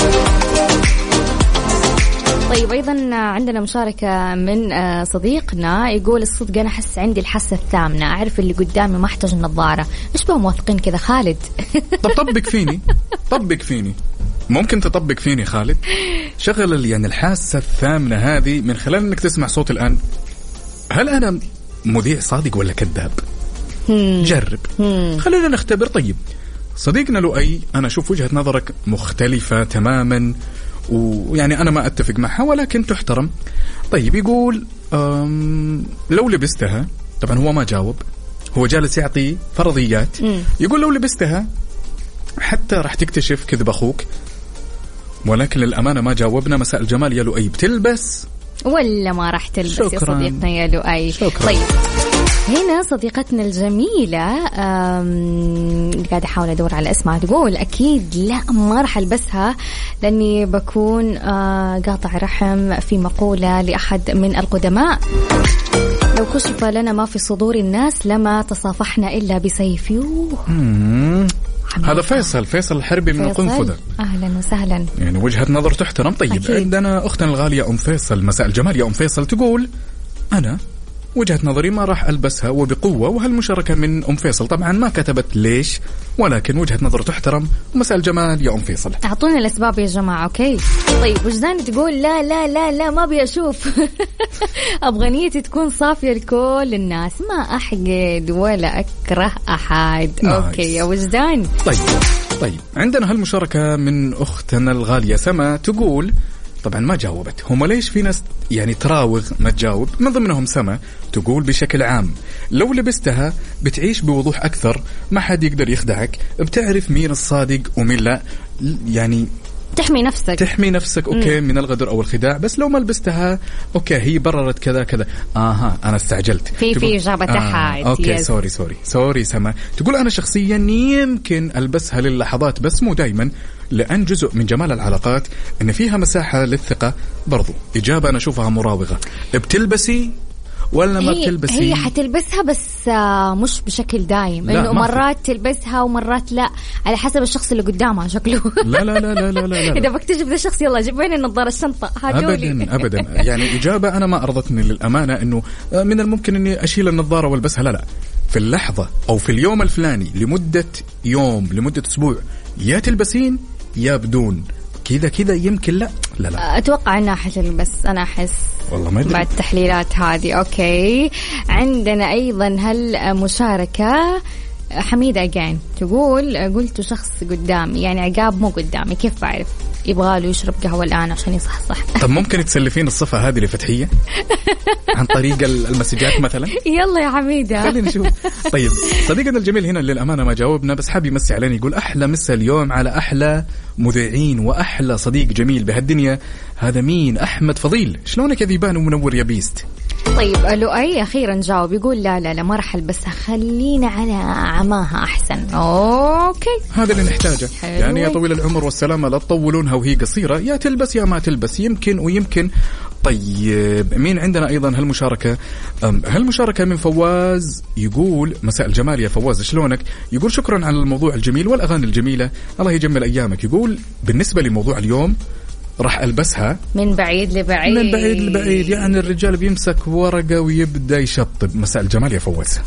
[SPEAKER 4] طيب أيضا عندنا مشاركة من صديقنا يقول الصدق أنا أحس عندي الحاسة الثامنة أعرف اللي قدامي ما أحتاج النظارة. إيش بقى موافقين كذا خالد؟
[SPEAKER 5] طب طبق فيني طبق فيني ممكن تطبق فيني خالد. شغل يعني الحاسة الثامنة هذه من خلال أنك تسمع صوت الآن. هل أنا مذيع صادق ولا كذاب؟ جرب خلينا نختبر. طيب صديقنا لؤي أنا أشوف وجهة نظرك مختلفة تماما ويعني أنا ما أتفق معها ولكن تحترم. طيب يقول لو لبستها طبعا هو ما جاوب هو جالس يعطي فرضيات. يقول لو لبستها حتى راح تكتشف كذب أخوك ولكن للأمانة ما جاوبنا. مساء الجمال يا لؤي بتلبس
[SPEAKER 4] ولا ما راح تلبس؟ شكرا. يا صديقنا يا لؤي.
[SPEAKER 5] شكرا.
[SPEAKER 4] طيب هنا صديقتنا الجميلة قاعدة أحاول أدور على اسمها تقول أكيد لا ما راح ألبسها لأني بكون قاطع رحم في مقولة لأحد من القدماء لو كشف لنا ما في صدور الناس لما تصافحنا إلا بسيف.
[SPEAKER 5] هذا فيصل فيصل الحربي من القنفذة.
[SPEAKER 4] أهلا وسهلا.
[SPEAKER 5] يعني وجهة نظر تحترم. طيب أكيد. عندنا أختنا الغالية أم فيصل. مساء الجمال يا أم فيصل. تقول أنا وجهة نظري ما راح ألبسها وبقوة. وهالمشاركة من أم فيصل طبعا ما كتبت ليش ولكن وجهة نظر تحترم. مساء الجمال يا أم فيصل.
[SPEAKER 4] أعطونا الأسباب يا جماعة. أوكي طيب وجدان تقول لا لا لا لا ما أبي أشوف أبغى نيتي تكون صافية لكل الناس ما أحقد ولا أكره أحد. أوكي يا وجدان.
[SPEAKER 5] طيب طيب عندنا هالمشاركة من أختنا الغالية سما. تقول طبعا ما جاوبت. هم ليش في ناس يعني تراوغ ما تجاوب من ضمنهم سما. تقول بشكل عام لو لبستها بتعيش بوضوح أكثر ما حد يقدر يخدعك بتعرف مين الصادق ومين لا يعني
[SPEAKER 4] تحمي نفسك
[SPEAKER 5] تحمي نفسك أوكي مم. من الغدر أو الخداع. بس لو ما لبستها أوكي هي بررت كذا كذا آها أنا استعجلت
[SPEAKER 4] في في جابتها
[SPEAKER 5] آه أوكي يس. سوري سوري سوري سما. تقول أنا شخصيا يمكن ألبسها للحظات بس مو دايما لأن جزء من جمال العلاقات إن فيها مساحة للثقة. برضو إجابة أنا أشوفها مراوغة. بتلبسي ولا ما بتلبسي؟
[SPEAKER 4] هي حتلبسها بس مش بشكل دايم إنه مرات تلبسها ومرات لا على حسب الشخص اللي قدامها شكله.
[SPEAKER 5] لا لا لا لا لا, لا, لا.
[SPEAKER 4] إذا بكتشف ذا الشخص يلا جيب وين النظارة الشنطة هاتولي.
[SPEAKER 5] أبدا أبدا يعني إجابة أنا ما أرضتني للأمانة إنه من الممكن إني أشيل النظارة والبسها. لا لا في اللحظة أو في اليوم الفلاني لمدة يوم لمدة أسبوع يا تلبسين يا بدون كذا كذا يمكن لا لا لا
[SPEAKER 4] أتوقع أنها حتلبس. أنا أحس
[SPEAKER 5] والله ما أدري
[SPEAKER 4] بعد التحليلات هذه. أوكي عندنا أيضا هالمشاركة حميدة أجان تقول قلت شخص قدامي يعني عقاب مو قدامي كيف بعرف يبغاله يشرب قهوة الآن عشان يصحصح.
[SPEAKER 5] طب ممكن تسلفين الصفة هذه لفتحية عن طريق المسجات مثلا؟
[SPEAKER 4] يلا يا حميدة
[SPEAKER 5] خلينا نشوف. طيب صديقنا الجميل هنا للأمانة ما جاوبنا بس حاب يمسي علينا يقول أحلى مسا اليوم على أحلى مذيعين وأحلى صديق جميل بهالدنيا. هذا مين؟ أحمد فضيل. شلونك يا ذيبان ومنور يا بيست؟
[SPEAKER 4] طيب لؤي أخيرا جاوب يقول لا لا لا ما راح ألبسها خلينا على عماها أحسن. أوكي
[SPEAKER 5] هذا اللي نحتاجه. يعني يا طويل العمر والسلامة لا تطولونها وهي قصيرة يا تلبس يا ما تلبس يمكن ويمكن. طيب مين عندنا أيضا هالمشاركة؟ هالمشاركة من فواز يقول مساء الجمال يا فواز شلونك؟ يقول شكرا على الموضوع الجميل والأغاني الجميلة الله يجمل أيامك. يقول بالنسبة لموضوع اليوم راح ألبسها
[SPEAKER 4] من بعيد لبعيد
[SPEAKER 5] من بعيد لبعيد يعني الرجال بيمسك ورقة ويبدأ يشطب. مساء الجمال يا فواز.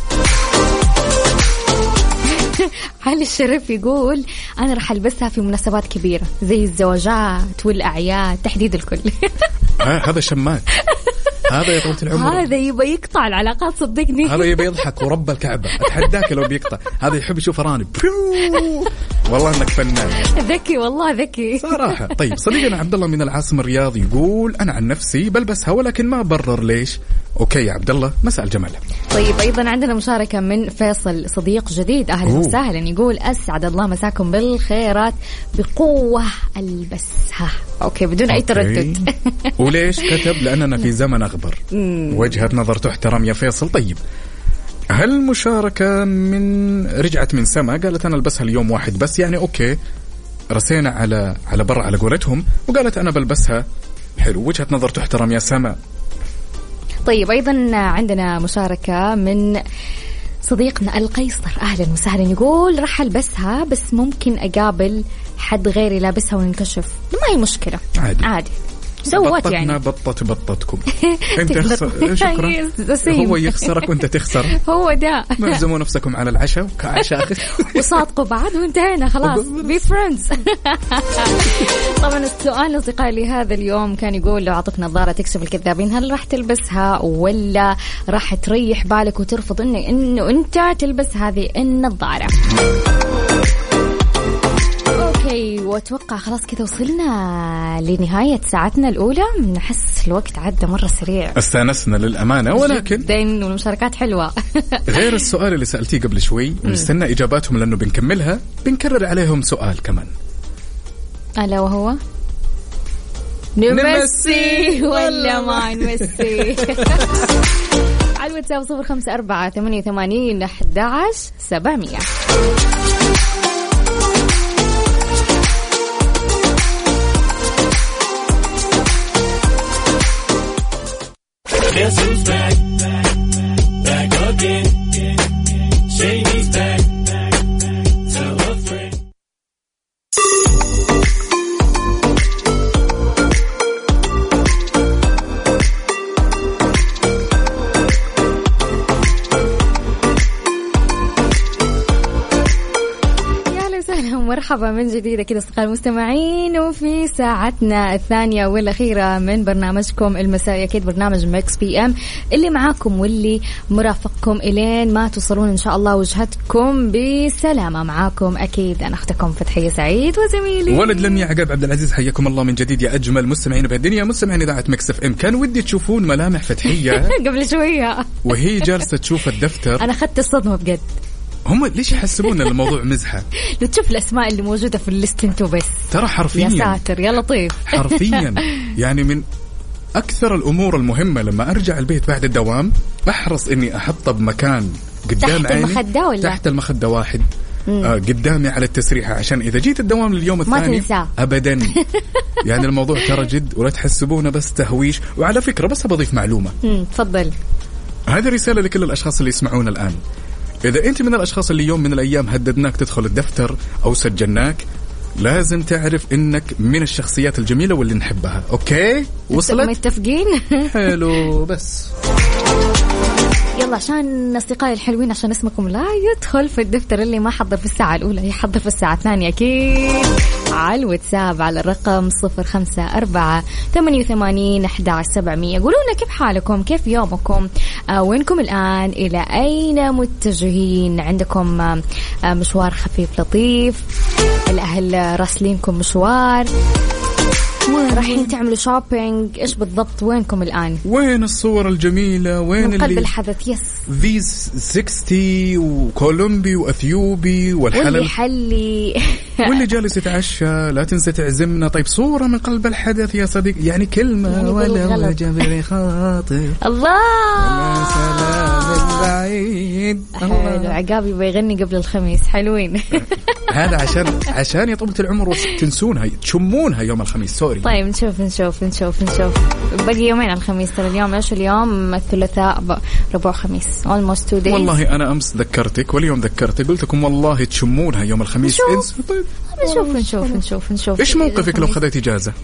[SPEAKER 4] علي الشريف يقول أنا راح ألبسها في مناسبات كبيرة زي الزواجات والأعياد تحديد الكل.
[SPEAKER 5] هذا شمات هذا يا طولة العمر
[SPEAKER 4] هذا يبى يقطع العلاقات صدقني.
[SPEAKER 5] هذا يبى يضحك ورب الكعبة أتحداك لو بيقطع. هذا يحب يشوف رانب والله انك فنان
[SPEAKER 4] ذكي والله ذكي
[SPEAKER 5] صراحه. طيب صديقنا عبد الله من العاصمه الرياض يقول انا عن نفسي بلبسها ولكن ما برر ليش. اوكي يا عبد الله مساء الجمال.
[SPEAKER 4] طيب ايضا عندنا مشاركه من فيصل صديق جديد اهلا وسهلا يقول اسعد الله مساكم بالخيرات بقوه البسها. اوكي بدون أوكي. اي تردد.
[SPEAKER 5] وليش كتب لاننا في زمن اغبر. وجهه نظر تحترم يا فيصل. طيب هل مشاركة من رجعت من سما قالت أنا ألبسها اليوم واحد بس يعني أوكي رسينا على على برا على قولتهم وقالت أنا بلبسها. حلو وجهة نظر تحترم يا سما.
[SPEAKER 4] طيب أيضا عندنا مشاركة من صديقنا القيصر أهلا وسهلا يقول راح ألبسها بس ممكن أقابل حد غيري لابسها وننكشف ما هي مشكلة عادي, عادي. سوت يعني
[SPEAKER 5] بطت بطتكم انت شكرا هو يخسرك وانت تخسر
[SPEAKER 4] هو ده
[SPEAKER 5] معزموا نفسكم على العشاء وكعشاء
[SPEAKER 4] وصادقوا بعض وانتهينا خلاص بي فريندز. طبعا السؤال اصدقائي لهذا اليوم كان يقول لو اعطتك نظاره تكشف الكذابين هل راح تلبسها ولا راح تريح بالك وترفض انه انه انت تلبس هذه النظاره. اوكي واتوقع خلاص كذا وصلنا لنهاية ساعتنا الأولى. نحس الوقت عدى مرة سريع.
[SPEAKER 5] استانسنا للأمانة ولكن
[SPEAKER 4] جداً والمشاركات حلوة.
[SPEAKER 5] غير السؤال اللي سألتيه قبل شوي ونستنى إجاباتهم لأنه بنكملها بنكرر عليهم سؤال كمان
[SPEAKER 4] ألا وهو نمسي ولا ما نمسي. على الواتساب صفر خمسة أربعة ثمانية ثمانين أحد عشر سبعمية.
[SPEAKER 1] Guess who's back? Back again. Shady's back. Tell a friend.
[SPEAKER 4] مرحبا من جديد كده أصدقائي المستمعين وفي ساعتنا الثانية والأخيرة من برنامجكم المسائي أكيد برنامج ميكس بي ام اللي معاكم واللي مرافقكم إلين ما توصلون إن شاء الله وجهتكم بسلامة. معاكم أكيد أنا أختكم فتحية سعيد وزميلي
[SPEAKER 5] ولد لمي عقاب عبد العزيز. حياكم الله من جديد يا أجمل مستمعين بهالدنيا مستمعين إذاعة ميكس اف ام. كان ودي تشوفون ملامح فتحية
[SPEAKER 4] قبل شوية
[SPEAKER 5] وهي جالسة تشوف الدفتر.
[SPEAKER 4] أنا أخذت الصدمة بجد.
[SPEAKER 5] هم ليش يحسبون الموضوع مزحة؟
[SPEAKER 4] لو تشوف الأسماء اللي موجودة في الليست انتو بس
[SPEAKER 5] ترى حرفيا
[SPEAKER 4] يا ساتر يا لطيف.
[SPEAKER 5] حرفيا يعني من أكثر الأمور المهمة لما أرجع البيت بعد الدوام أحرص إني أحطه بمكان قدام
[SPEAKER 4] تحت
[SPEAKER 5] عيني
[SPEAKER 4] المخدة ولا؟
[SPEAKER 5] تحت المخدة واحد آه قدامي على التسريحة عشان إذا جيت الدوام لليوم الثاني أبدا. يعني الموضوع ترى جد ولا تحسبونه بس تهويش. وعلى فكرة بس بضيف معلومة
[SPEAKER 4] تفضل.
[SPEAKER 5] هذه رسالة لكل الأشخاص اللي يسمعون الآن. إذا أنت من الأشخاص اللي يوم من الأيام هددناك تدخل الدفتر أو سجلناك لازم تعرف إنك من الشخصيات الجميلة واللي نحبها. أوكي وصلت
[SPEAKER 4] متفقين؟
[SPEAKER 5] حلو بس
[SPEAKER 4] يلا عشان أصدقائي الحلوين عشان اسمكم لا يدخل في الدفتر اللي ما حضر في الساعة الأولى يحضر في الساعة الثانية أكيد على الواتساب على الرقم صفر خمسة أربعة ثمانية وثمانين أحد عشر سبعمية. قولونا كيف حالكم كيف يومكم آه وينكم الآن إلى أين متجهين. عندكم آه مشوار خفيف لطيف الأهل راسلينكم مشوار رايحين تعملوا شوبينج إيش بالضبط وينكم الآن؟
[SPEAKER 5] وين الصور الجميلة وين
[SPEAKER 4] من قلب الحدث يس
[SPEAKER 5] فيز ستين وكولومبي وأثيوبي والحلل
[SPEAKER 4] واللي حلي
[SPEAKER 5] واللي جالس يتعشى لا تنسى تعزمنا. طيب صورة من قلب الحدث يا صديق يعني كلمة يعني ولا جبري خاطر
[SPEAKER 4] الله
[SPEAKER 5] سلام بعيد.
[SPEAKER 4] حلو عقابي بيغني قبل الخميس حلوين.
[SPEAKER 5] هذا عشان عشان يا طولة العمر تنسونها تشمونها يوم الخميس سوري.
[SPEAKER 4] طيب نشوف نشوف نشوف نشوف باقي يومين على الخميس ترى اليوم ايش اليوم الثلاثاء ربع خميس almost two days.
[SPEAKER 5] والله أنا أمس ذكرتك واليوم ذكرتك قلت لكم والله تشمونها يوم الخميس.
[SPEAKER 4] نشوف طيب. نشوف نشوف نشوف نشوف
[SPEAKER 5] إيش موقفك لو خذيت إجازة؟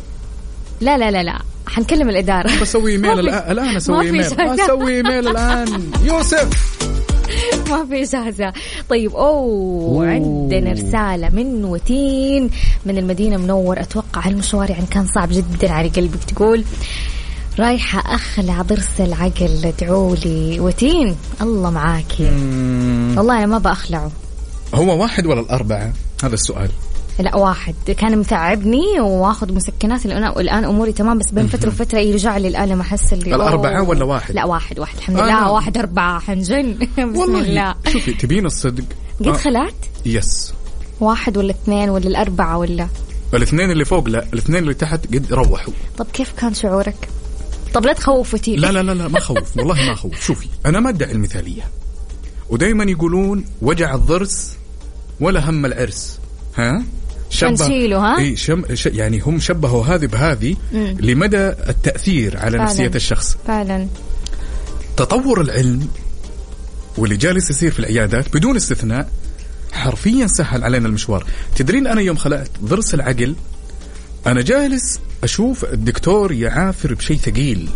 [SPEAKER 4] لا لا لا لا حنكلم الإدارة.
[SPEAKER 5] بسوي إيميل الآن أسوي إيميل أسوي إيميل الآن يوسف
[SPEAKER 4] ما في إجازة. طيب أوه عندنا رسالة من وتين من المدينة منور. أتوقع هالمشوار يعني كان صعب جدا على قلبك. تقول رايحة أخلع ضرس العقل ادعولي. وتين الله معاكي والله أنا ما بأخلعه.
[SPEAKER 5] هو واحد ولا الأربعة؟ هذا السؤال.
[SPEAKER 4] لا واحد كان متعبني واخذ مسكنات الآن أموري تمام، بس بين فترة وفترة يرجع لي الألم أحس اللي
[SPEAKER 5] الأربعة ولا واحد؟
[SPEAKER 4] لا واحد واحد الحمد لله. آه. واحد أربعة حنجن بسم الله.
[SPEAKER 5] شوفي تبين الصدق
[SPEAKER 4] قد آه. خلعت؟
[SPEAKER 5] يس.
[SPEAKER 4] واحد ولا اثنين ولا الأربعة ولا؟
[SPEAKER 5] الاثنين اللي فوق لا، الاثنين اللي تحت قد روحوا.
[SPEAKER 4] طب كيف كان شعورك؟ طب لا تخوفتي.
[SPEAKER 5] لا لا لا لا ما خوف والله ما خوف. شوفي أنا ما أدعي المثالية، ودايما يقولون وجع الضرس ولا هم العرس. ها
[SPEAKER 4] شبه ها؟
[SPEAKER 5] إيه شم ش... يعني هم شبهوا هذه بهذه لمدى التأثير على فعلا. نفسية الشخص
[SPEAKER 4] فعلا.
[SPEAKER 5] تطور العلم واللي جالس يصير في العيادات بدون استثناء حرفيا سهل علينا المشوار. تدرين أنا يوم خلعت ضرس العقل أنا جالس أشوف الدكتور يعافر بشيء ثقيل،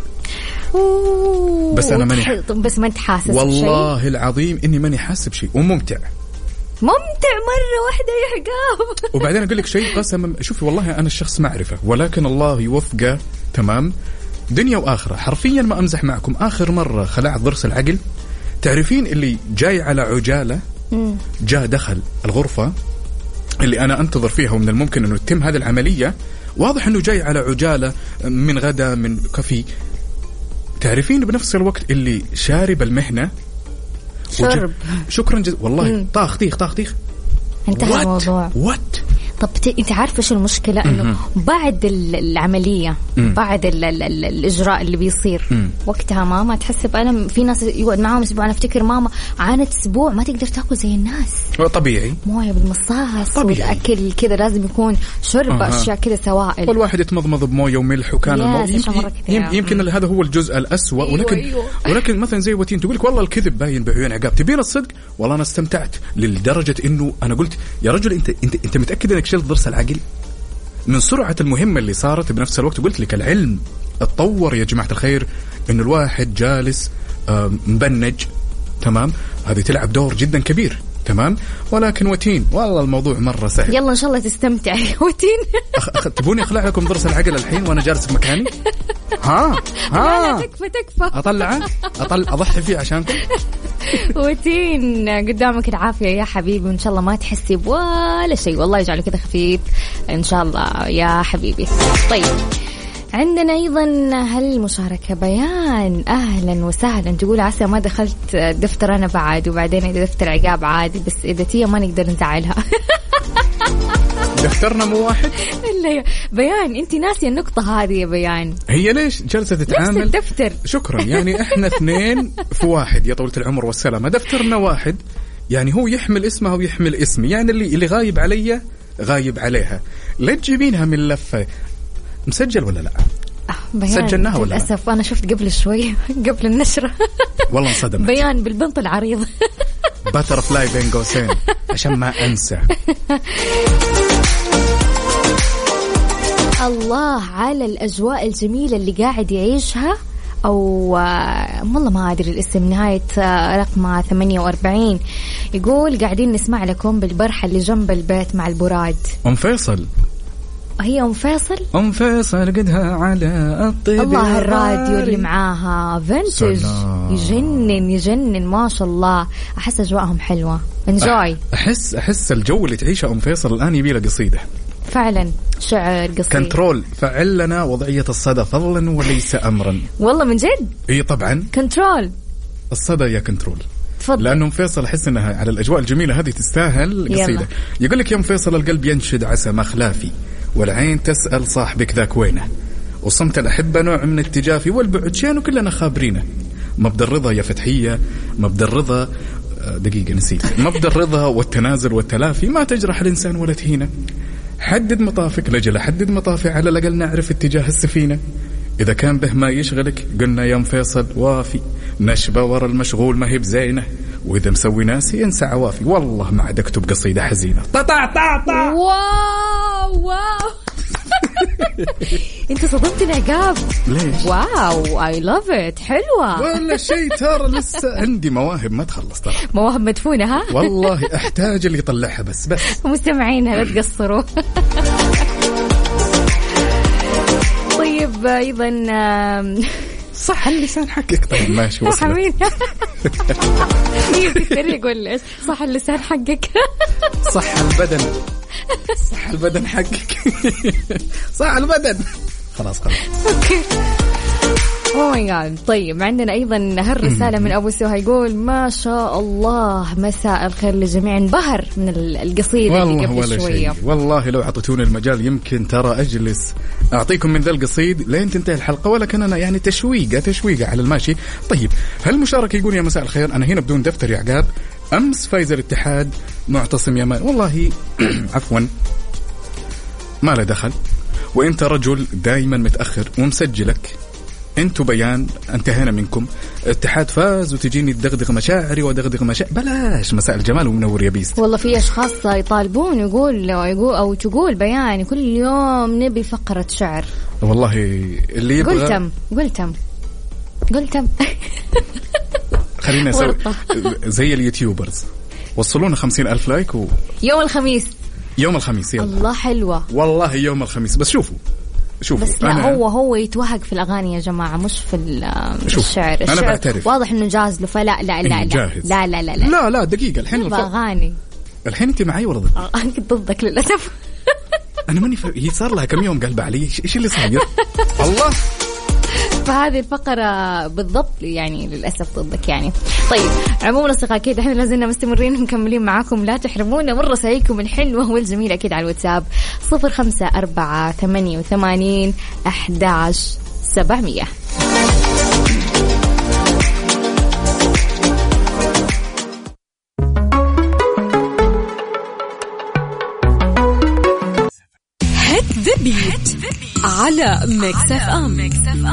[SPEAKER 5] بس أنا ماني
[SPEAKER 4] بس ما أنت حاسس بشيء.
[SPEAKER 5] والله العظيم إني ماني حاسس بشيء وممتع
[SPEAKER 4] ممتع مرة واحدة يا حقاب.
[SPEAKER 5] وبعدين أقول لك شيء قسما، شوفي والله أنا الشخص معرفة ولكن الله يوفقه تمام دنيا وآخرة. حرفيا ما أمزح معكم، آخر مرة خلعت ضرس العقل تعرفين اللي جاي على عجالة جاء دخل الغرفة اللي أنا أنتظر فيها ومن الممكن أنه تتم هذه العملية، واضح أنه جاي على عجالة من غدا من كافي. تعرفين بنفس الوقت اللي شارب المهنة
[SPEAKER 4] شرب
[SPEAKER 5] شكرا جزيلا والله مم. طاخ طيخ طاخ طيخ
[SPEAKER 4] انتهى الموضوع.
[SPEAKER 5] وات
[SPEAKER 4] طب انت عارفه شو المشكله؟ انه بعد العمليه مم. بعد ال ال ال الاجراء اللي بيصير مم. وقتها ماما تحس بألم. في ناس يقعد معاهم اسبوع، انا افتكر ماما عانت اسبوع ما تقدر تاكل زي الناس.
[SPEAKER 5] طبيعي
[SPEAKER 4] مويه بالمصاص والاكل كذا لازم يكون شرب أه. اشياء كذا سوائل،
[SPEAKER 5] والواحد يتمضمض بمويه وملح وكان الموضوع يمكن, يمكن هذا هو الجزء الأسوأ. أيوة ولكن أيوة. ولكن مثلا زي وتين تقول لك والله الكذب باين بعيون عقاب. تبين الصدق والله انا استمتعت لدرجه انه انا قلت يا رجل انت انت انت متاكد انك شلت ضرس العقل؟ من سرعة المهمة اللي صارت بنفس الوقت قلت لك العلم اتطور يا جماعة الخير، إنه الواحد جالس مبنج تمام، هذه تلعب دور جدا كبير تمام. ولكن وتين والله الموضوع مرة سهل.
[SPEAKER 4] يلا إن شاء الله تستمتع وتين.
[SPEAKER 5] أخ... تبوني أخلع لكم ضرس العقل الحين وأنا جالس في مكاني؟ ها ها
[SPEAKER 4] لا تكفى تكفى
[SPEAKER 5] أطلعه أطلع أضحي فيه عشانكم.
[SPEAKER 4] وتين قدامك العافية يا حبيبي، وإن شاء الله ما تحسي ولا شيء، والله يجعله كذا خفيف إن شاء الله يا حبيبي. طيب عندنا أيضا هالمشاركة بيان، أهلا وسهلا، تقول عسى ما دخلت دفتر أنا بعد، وبعدين إذا دفتر عقاب عادي بس إذا تيا ما نقدر نزعلها.
[SPEAKER 5] دفترنا مو واحد.
[SPEAKER 4] لا بيان انت ناسيه النقطه هذه يا بيان.
[SPEAKER 5] هي ليش جالسه تتعامل
[SPEAKER 4] نفس الدفتر؟
[SPEAKER 5] شكرا يعني احنا اثنين في واحد يا طولة العمر والسلامه. دفترنا واحد يعني هو يحمل اسمها ويحمل اسمي، يعني اللي اللي غايب علي غايب عليها. لا تجيبينها من لفه. مسجل ولا لا؟
[SPEAKER 4] آه
[SPEAKER 5] سجلناها ولا لا؟
[SPEAKER 4] للاسف انا شفت قبل شوي قبل النشره
[SPEAKER 5] والله انصدمت.
[SPEAKER 4] بيان بالبنط العريض
[SPEAKER 5] باترفلاي بين قوسين عشان ما انسى.
[SPEAKER 4] الله على الأجواء الجميلة اللي قاعد يعيشها، أو والله ما أدري الاسم، نهاية رقم ثمانية وأربعين، يقول قاعدين نسمع لكم بالبرحة اللي جنب البيت مع البراد.
[SPEAKER 5] أم فيصل،
[SPEAKER 4] هي أم فيصل
[SPEAKER 5] أم فيصل قدها على الطيب.
[SPEAKER 4] الله الراديو اللي معاها فينتج يجنن يجنن ما شاء الله. أحس أجواءهم حلوة انجوي.
[SPEAKER 5] أحس أحس الجو اللي تعيشه أم فيصل الآن يبي له قصيدة فعلا،
[SPEAKER 4] شعر قصير.
[SPEAKER 5] كنترول، فعل لنا وضعية الصدى فضلا وليس أمرا.
[SPEAKER 4] والله من جد؟
[SPEAKER 5] إيه طبعا
[SPEAKER 4] كنترول
[SPEAKER 5] الصدى يا كنترول.
[SPEAKER 4] تفضل.
[SPEAKER 5] لأنه فيصل أحس أنها على الأجواء الجميلة هذه تستاهل قصيدة. يقول لك يوم فيصل القلب ينشد عسى مخلافي، والعين تسأل صاحبك ذاك وينه، وصمت الأحبة نوع من التجافي، والبعد شين وكلنا خابرينه. مبدأ الرضا يا فتحية، مبدأ الرضا، دقيقة نسيت، مبدأ الرضا والتنازل والتلافي، ما تجرح الإنسان ولا تهينه. حدد مطافك لجل حدد مطافي، على الأقل نعرف اتجاه السفينة. إذا كان به ما يشغلك قلنا يا فيصل وافي، نشبة ورا المشغول ما هي بزينة، وإذا مسوي ناسي انسى عوافي. والله ما عاد أكتب قصيدة حزينة. طا طا طا طا.
[SPEAKER 4] واو واو انت صدمت العقاب.
[SPEAKER 5] ليش؟
[SPEAKER 4] واو اي لاف ات، حلوه
[SPEAKER 5] ولا شيء. ترى لسه عندي مواهب ما تخلص، ترى
[SPEAKER 4] مواهب مدفونه. ها
[SPEAKER 5] والله احتاج اللي يطلعها. بس بس
[SPEAKER 4] مستمعينها لا تقصروا. طيب ايضا
[SPEAKER 5] صح اللسان حقك. طيب ماشي وصلت.
[SPEAKER 4] حميد يقول ولا إيش؟ صح اللسان حقك.
[SPEAKER 5] صح البدن. صح البدن حقك. صح البدن. خلاص خلاص.
[SPEAKER 4] اوكي. اوه ماي جاد. طيب عندنا ايضا هالرساله من ابو سهى يقول ما شاء الله مساء الخير للجميع. انبهر من القصيده اللي قبل شويه.
[SPEAKER 5] والله لو اعطيتوني المجال يمكن ترى اجلس اعطيكم من ذا القصيد لين تنتهي الحلقه، ولكن انا يعني تشويقه تشويقه على الماشي. طيب هالمشاركه يقول يا مساء الخير، انا هنا بدون دفتر يا عقاب، امس فايز الاتحاد معتصم يمان. والله عفوا ما له دخل، وانت رجل دائما متاخر ومسجلك انتوا بيان انتهينا منكم. اتحاد فاز وتجيني تدغدغ مشاعري ودغدغ مشاعر. بلاش مساء الجمال ومنور يا بيست.
[SPEAKER 4] والله في اشخاص يطالبون يقول يقول او تقول بيان كل يوم نبي فقرة شعر.
[SPEAKER 5] والله اللي يبغى
[SPEAKER 4] قلتم قلتم قلتم
[SPEAKER 5] خلينا نسوي زي اليوتيوبرز، وصلونا خمسين ألف لايك و...
[SPEAKER 4] يوم الخميس.
[SPEAKER 5] يوم الخميس يلا.
[SPEAKER 4] الله حلوة
[SPEAKER 5] والله يوم الخميس. بس شوفوا شوفوا
[SPEAKER 4] بس لا هو هو يتوهق في الأغاني يا جماعة مش في الشعر.
[SPEAKER 5] أنا
[SPEAKER 4] الشعر
[SPEAKER 5] بعترف
[SPEAKER 4] واضح إنه جاهز له، فلا لا لا لا
[SPEAKER 5] جاهز.
[SPEAKER 4] لا لا لا لا
[SPEAKER 5] لا لا دقيقة الحين الف...
[SPEAKER 4] أغاني
[SPEAKER 5] الحين أنت معي ولا ضدي؟
[SPEAKER 4] أنت ضدك للأسف.
[SPEAKER 5] أنا ماني ف... هي صار لها كم يوم قلبة علي. إيش اللي صاير؟ الله.
[SPEAKER 4] فهذه الفقرة بالضبط يعني للأسف ضدك يعني. طيب عموما أصدقاء أكيد إحنا لازلنا مستمرين مكملين معاكم، لا تحرمونا من رسائلكم الحلوة والجميلة أكيد على الواتساب صفر خمسة أربعة ثمانية وثمانين أحد عشر سبعمية.
[SPEAKER 6] هات ذا بيت على ميكس اف ام.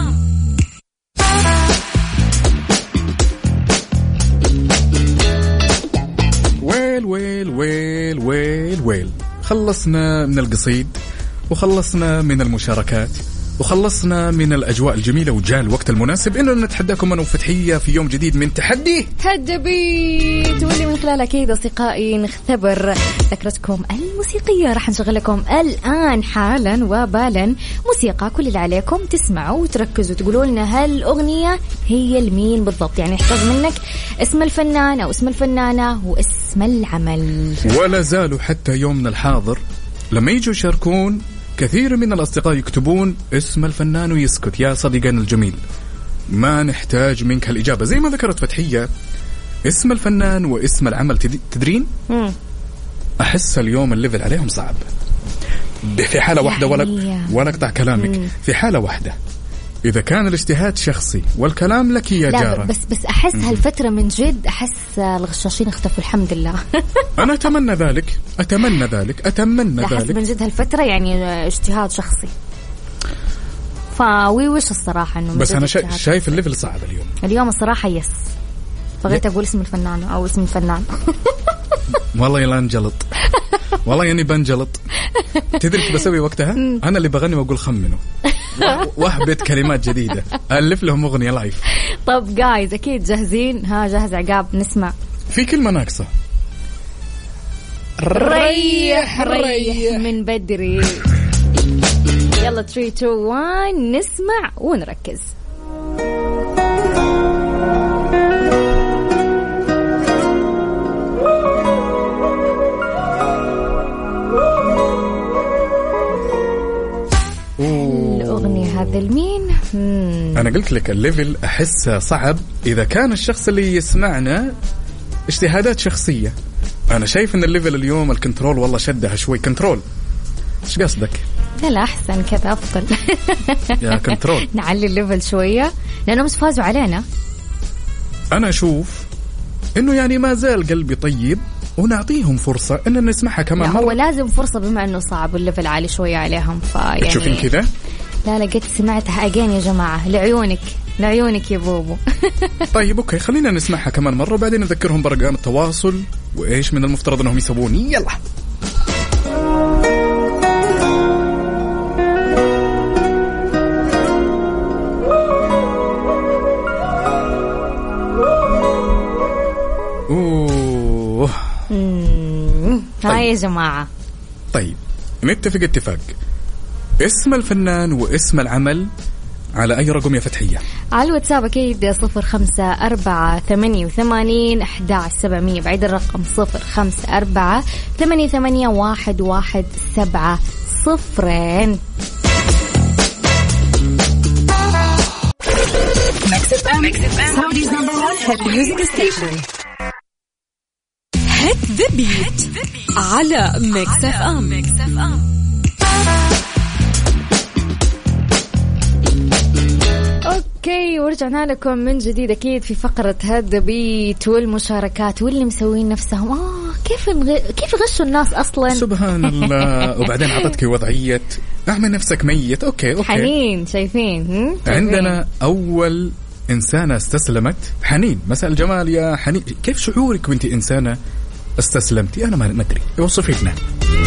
[SPEAKER 5] ويل ويل ويل ويل ويل خلصنا من القصيد وخلصنا من المشاركات وخلصنا من الأجواء الجميلة، وجاء الوقت المناسب إننا نتحداكم أنا وفتحية في يوم جديد من تحدي
[SPEAKER 4] هدبيت، واللي من خلال أكيد أصدقائي نختبر ذاكرتكم الموسيقية. راح نشغل لكم الآن حالا وبالا موسيقى، كل اللي عليكم تسمعوا وتركزوا تقولوا لنا هل الأغنية هي المين بالضبط. يعني نحتاج منك اسم الفنان أو اسم الفنانة واسم العمل.
[SPEAKER 5] ولا زالوا حتى يومنا الحاضر لما يجوا يشاركون كثير من الأصدقاء يكتبون اسم الفنان ويسكت. يا صديقنا الجميل ما نحتاج منك الإجابة زي ما ذكرت فتحية، اسم الفنان واسم العمل. تدرين مم. أحس اليوم الليفل عليهم صعب في حالة واحدة، ولا ولا أقطع كلامك مم. في حالة واحدة إذا كان الاجتهاد شخصي والكلام لك يا جارة.
[SPEAKER 4] بس بس أحس مم. هالفترة من جد أحس الغشاشين اختفوا الحمد لله.
[SPEAKER 5] أنا أتمنى ذلك أتمنى ذلك أتمنى ذلك.
[SPEAKER 4] أحس من جد هالفترة يعني اجتهاد شخصي فوي وش الصراحة إنه
[SPEAKER 5] بس أنا شا... شايف الليفل صعب اليوم.
[SPEAKER 4] اليوم الصراحة يس بغيت أقول اسم الفنان أو اسم الفنان.
[SPEAKER 5] والله يلا انجلط والله يعني بنجلط. تدرك بسوي وقتها أنا اللي بغني وأقول خمنه وأحبط كلمات جديدة ألف لهم أغنية لايف.
[SPEAKER 4] طب جايز أكيد جاهزين؟ ها جاهز عقاب نسمع
[SPEAKER 5] في كلمة ناقصة.
[SPEAKER 4] ريح ريح من بدري. يلا ثلاثة اثنين واحد نسمع ونركز. الأغنية هذا المين؟
[SPEAKER 5] أنا قلت لك الليفل أحس صعب إذا كان الشخص اللي يسمعنا اجتهادات شخصية. أنا شايف إن الليفل اليوم الكنترول والله شدها شوي. كنترول إيش قصدك؟
[SPEAKER 4] لا لا أحسن كذا أفضل.
[SPEAKER 5] يا كنترول
[SPEAKER 4] نعلي الليفل شوية لأنهم مش فازوا علينا.
[SPEAKER 5] أنا أشوف إنه يعني ما زال قلبي طيب ونعطيهم فرصة إن نسمعها كمان مرة.
[SPEAKER 4] هو لازم فرصة بما إنه صعب والليفل عالي شوية عليهم. فيعني
[SPEAKER 5] تشوفين كذا؟
[SPEAKER 4] لا لا قد سمعتها أجين يا جماعة لعيونك لعيونك يا بوبو.
[SPEAKER 5] طيب أوكي خلينا نسمعها كمان مرة وبعدين نذكرهم برقم التواصل وإيش من المفترض أنهم يسوون. يلا أوه
[SPEAKER 4] هاي يا جماعة.
[SPEAKER 5] طيب نتفق اتفاق اسم الفنان واسم العمل على أي رقم يا فتحية؟
[SPEAKER 4] على الواتساب أكيد صفر خمسة أربعة ثمانية وثمانين أحد عشر سبعمية. بعيد الرقم صفر خمسة أربعة ثمانية ثمانية واحد واحد سبعة صفرين.
[SPEAKER 6] هات ذا بيت على ميكس اف ام.
[SPEAKER 4] اوكي، ورجعنا لكم من جديد اكيد في فقرة هذا بيت والمشاركات واللي مسوين نفسهم اه كيف نغ... كيف غشوا الناس اصلا.
[SPEAKER 5] سبحان الله. وبعدين عطتك وضعية اعمل نفسك ميت. اوكي اوكي
[SPEAKER 4] حنين شايفين. هم؟
[SPEAKER 5] عندنا اول إنسانة استسلمت. حنين، مساء الجمال يا حنين، كيف شعورك وانت إنسانة استسلمتي؟ أنا ما ندري، وصفي لنا.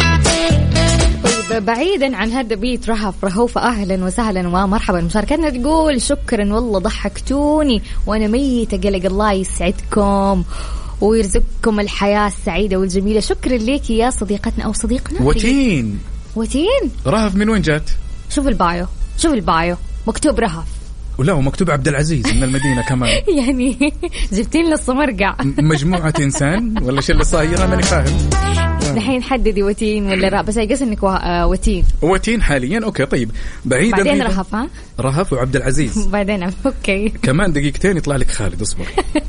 [SPEAKER 4] طيب بعيدا عن هذا بيت رهف رهوفة أهلا وسهلا ومرحبا. مشاركتنا تقول شكرا والله ضحكتوني وأنا ميتة قلق. الله يسعدكم ويرزقكم الحياة السعيدة والجميلة. شكرا لك يا صديقتنا أو صديقنا
[SPEAKER 5] وتين.
[SPEAKER 4] وتين
[SPEAKER 5] رهف من وين جات؟
[SPEAKER 4] شوف البايو، شوف البايو مكتوب رهف
[SPEAKER 5] ولا ومكتوب عبد العزيز من المدينة كمان.
[SPEAKER 4] يعني جبتين لي الصمرقع.
[SPEAKER 5] مجموعة إنسان ولا شو اللي صاير؟ ماني فاهم.
[SPEAKER 4] الحين حددي وتين ولا رأ، بس أيقص إنك وتين.
[SPEAKER 5] وتين حاليا. أوكي طيب بعيدا.
[SPEAKER 4] بعدين رهف. ها
[SPEAKER 5] رهف وعبد العزيز.
[SPEAKER 4] بعدين أوكي
[SPEAKER 5] كمان دقيقتين يطلع لك خالد. اصبر.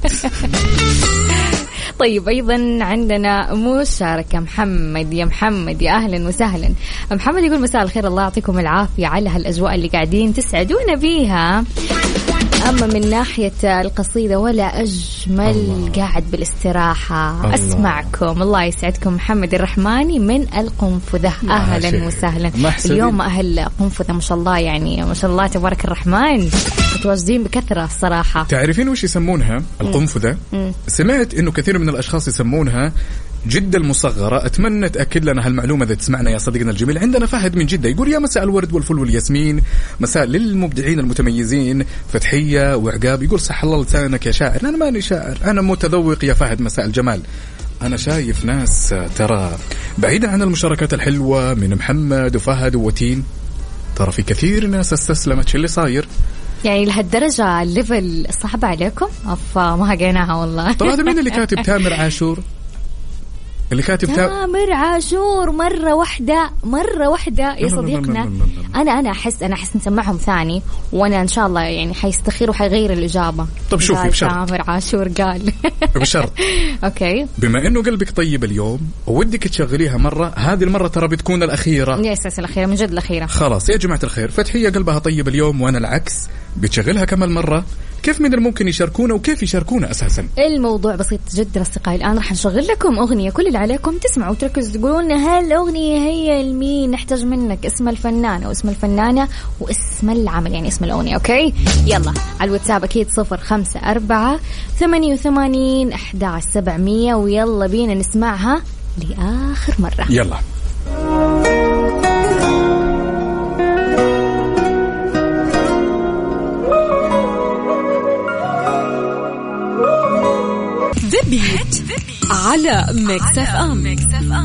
[SPEAKER 4] طيب أيضا عندنا مشاركة. محمد يا محمد يا أهلا وسهلا. محمد يقول مساء الخير الله يعطيكم العافية على هالأجواء اللي قاعدين تسعدونا بيها. أما من ناحية القصيدة ولا أجمل الله. قاعد بالاستراحة الله. أسمعكم. الله يسعدكم. محمد الرحماني من القنفذة. أهلا شيء. وسهلا. محسدين. اليوم أهل قنفذة ما شاء الله، يعني ما شاء الله تبارك الرحمن متواجدين بكثرة الصراحة.
[SPEAKER 5] تعرفين وش يسمونها القنفذة؟ م. سمعت إنه كثير من الأشخاص يسمونها جدة المصغرة. أتمنى تأكد لنا هالمعلومة إذا تسمعنا يا صديقنا الجميل. عندنا فهد من جدة يقول يا مساء الورد والفل والياسمين، مساء للمبدعين المتميزين فتحية وعقاب. يقول صح الله لسانك يا شاعر. أنا ماني شاعر، أنا متذوق يا فهد. مساء الجمال. أنا شايف ناس ترى بعيدا عن المشاركات الحلوة من محمد وفهد ووتين، ترى في كثير ناس استسلمت. شو اللي صاير؟
[SPEAKER 4] يعني لهالدرجة الليفل صعب عليكم؟ أفا ما هقيناها والله.
[SPEAKER 5] طب هذا مين اللي كاتب؟ تامر عاشور اللي كاتب.
[SPEAKER 4] تامر عاشور مرة واحدة مرة واحدة يا صديقنا. أنا أنا أحس أنا أحس نسمعهم ثاني وأنا إن شاء الله يعني حيستخير وحيغير الإجابة.
[SPEAKER 5] طب شوفي بشرط.
[SPEAKER 4] تامر عاشور قال
[SPEAKER 5] بشرط.
[SPEAKER 4] أوكي.
[SPEAKER 5] بما إنه قلبك طيب اليوم وودك تشغليها مرة، هذه المرة ترى بتكون الأخيرة.
[SPEAKER 4] يا أساس الأخيرة من جد الأخيرة.
[SPEAKER 5] خلاص يا جماعة الخير، فتحية قلبها طيب اليوم وأنا العكس بتشغلها كم مرة. كيف من الممكن يشاركونا وكيف يشاركونا أساسا؟
[SPEAKER 4] الموضوع بسيط جدا أصدقائي. الآن راح نشغل لكم أغنية، كل اللي عليكم تسمعوا وتركزوا تقولون هالأغنية هي المين. نحتاج منك اسم الفنان واسم الفنانة واسم العمل، يعني اسم الأغنية. أوكي يلا على الواتساب أكيد صفر خمسة أربعة ثمانية وثمانين أحد عشر سبعمية ويلا بينا نسمعها لآخر مرة.
[SPEAKER 5] يلا
[SPEAKER 6] بيت على ميكس اف ام.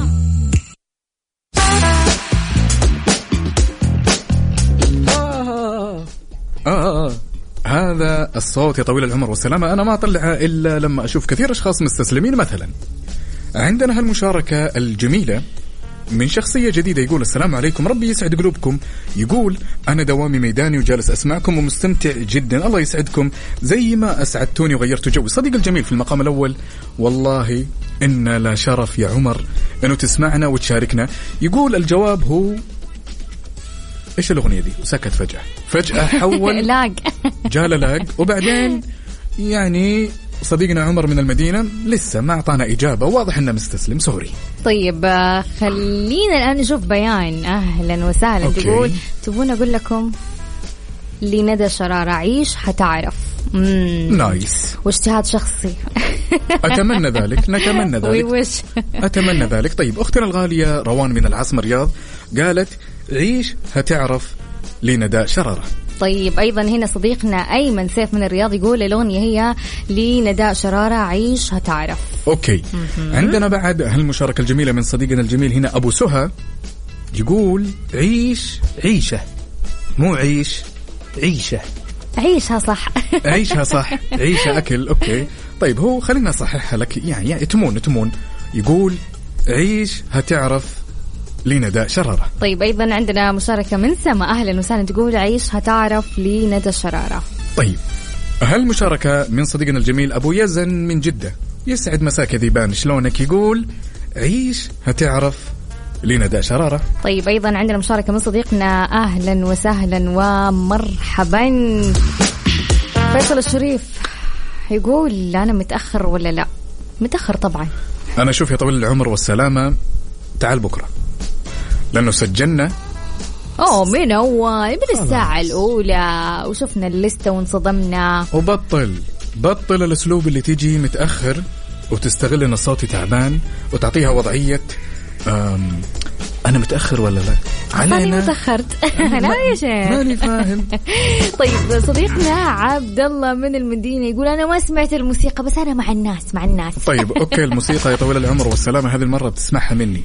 [SPEAKER 5] آه آه هذا الصوت يا طويل العمر والسلامة أنا ما أطلعها إلا لما أشوف كثير أشخاص مستسلمين. مثلا عندنا هالمشاركة الجميلة من شخصية جديدة يقول السلام عليكم ربي يسعد قلوبكم. يقول أنا دوامي ميداني وجالس أسمعكم ومستمتع جدا. الله يسعدكم زي ما أسعدتوني وغيرتوا جوي. صديق الجميل في المقام الأول والله إن لا شرف يا عمر إنه تسمعنا وتشاركنا. يقول الجواب هو إيش الأغنية دي؟ وسكت فجأة فجأة حول
[SPEAKER 4] لاق
[SPEAKER 5] جال لاق. وبعدين يعني صديقنا عمر من المدينة لسه ما أعطانا إجابة، واضح إنه مستسلم. سوري.
[SPEAKER 4] طيب خلينا الآن نشوف بيان. أهلا وسهلا. أوكي. تقول تبون أقول لكم لندى شرارة عيش حتعرف. مم.
[SPEAKER 5] نايس.
[SPEAKER 4] واجتهاد شخصي.
[SPEAKER 5] أتمنى ذلك، نتمنى ذلك.
[SPEAKER 4] ويوش.
[SPEAKER 5] أتمنى ذلك. طيب أختنا الغالية روان من العاصمة الرياض قالت عيش هتعرف لندى شرارة.
[SPEAKER 4] طيب أيضا هنا صديقنا أيمن سيف من الرياض يقول الأغنية هي لندى شرارة عيش هتعرف.
[SPEAKER 5] أوكي. عندنا بعد هالمشاركة الجميلة من صديقنا الجميل هنا أبو سهى يقول عيش عيشة مو عيش عيشة.
[SPEAKER 4] عيشها صح.
[SPEAKER 5] عيشها صح، عيشها أكل. أوكي طيب، هو خلينا نصححها لك يعني, يعني تمون تمون يقول عيش هتعرف لندى شرارة.
[SPEAKER 4] طيب أيضا عندنا مشاركة من سما، أهلا وسهلا، تقول عيش هتعرف لندى شرارة.
[SPEAKER 5] طيب هالمشاركة من صديقنا الجميل أبو يزن من جدة، يسعد مساك ذيبان، شلونك؟ يقول عيش هتعرف لندى شرارة.
[SPEAKER 4] طيب أيضا عندنا مشاركة من صديقنا أهلا وسهلا ومرحبا فيصل الشريف، يقول أنا متأخر ولا لا؟ متأخر طبعا.
[SPEAKER 5] أنا شوف يا طويل العمر والسلامة، تعال بكرة لأنه سجلنا
[SPEAKER 4] أوه من أول من الساعة الأولى وشفنا الليستة وانصدمنا.
[SPEAKER 5] وبطل بطل الأسلوب اللي تيجي متأخر وتستغل أن صوتي تعبان وتعطيها وضعية أنا متأخر ولا لا؟
[SPEAKER 4] علينا متأخرت. لا يا شيخ
[SPEAKER 5] ماني فاهم.
[SPEAKER 4] طيب صديقنا عبد الله من المدينة يقول أنا ما سمعت الموسيقى بس أنا مع الناس مع الناس.
[SPEAKER 5] طيب أوكي، الموسيقى يا طويل العمر والسلامة هذه المرة بتسمعها مني.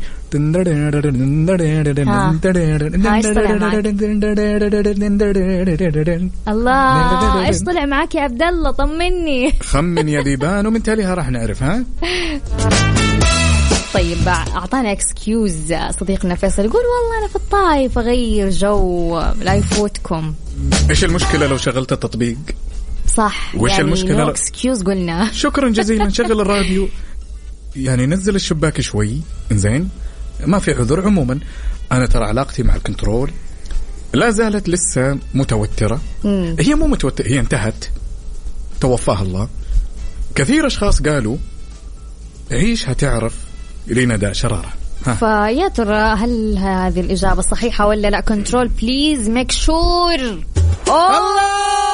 [SPEAKER 4] الله إيش طلع معك يا عبد الله؟ طمني.
[SPEAKER 5] خمن يا ذيبان ومن تاليها راح نعرف. ها
[SPEAKER 4] طيب أعطانا اكسكيوز صديقنا فيصل، يقول والله أنا في الطايف أغير جو لا يفوتكم.
[SPEAKER 5] إيش المشكلة لو شغلت التطبيق؟
[SPEAKER 4] صح
[SPEAKER 5] وإيش
[SPEAKER 4] يعني
[SPEAKER 5] المشكلة
[SPEAKER 4] لو
[SPEAKER 5] لو...
[SPEAKER 4] اكسكيوز قلنا.
[SPEAKER 5] شكرا جزيلا. شغل الراديو يعني نزل الشباك شوي إنزين، ما في عذر. عموما أنا ترى علاقتي مع الكنترول لا زالت لسه متوترة.
[SPEAKER 4] مم.
[SPEAKER 5] هي مو متوترة، هي انتهت توفاها الله. كثير أشخاص قالوا عيش هتعرف لندى شرارة.
[SPEAKER 4] فيا ترى هل هذه الإجابة صحيحة ولا لا؟ كنترول بليز ميك شور. الله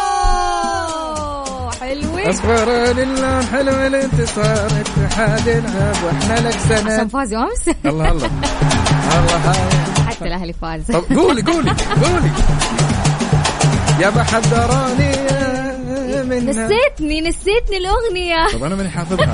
[SPEAKER 4] حلوين.
[SPEAKER 5] أصفر لله حلو الانتصار اتحاد العاب واحنا لك سنة.
[SPEAKER 4] عشان فازوا أمس.
[SPEAKER 5] الله الله الله
[SPEAKER 4] حتى الأهلي فاز.
[SPEAKER 5] طب قولي قولي قولي يا بحضراني منها.
[SPEAKER 4] نسيتني نسيتني الأغنية.
[SPEAKER 5] طب أنا ماني حافظها.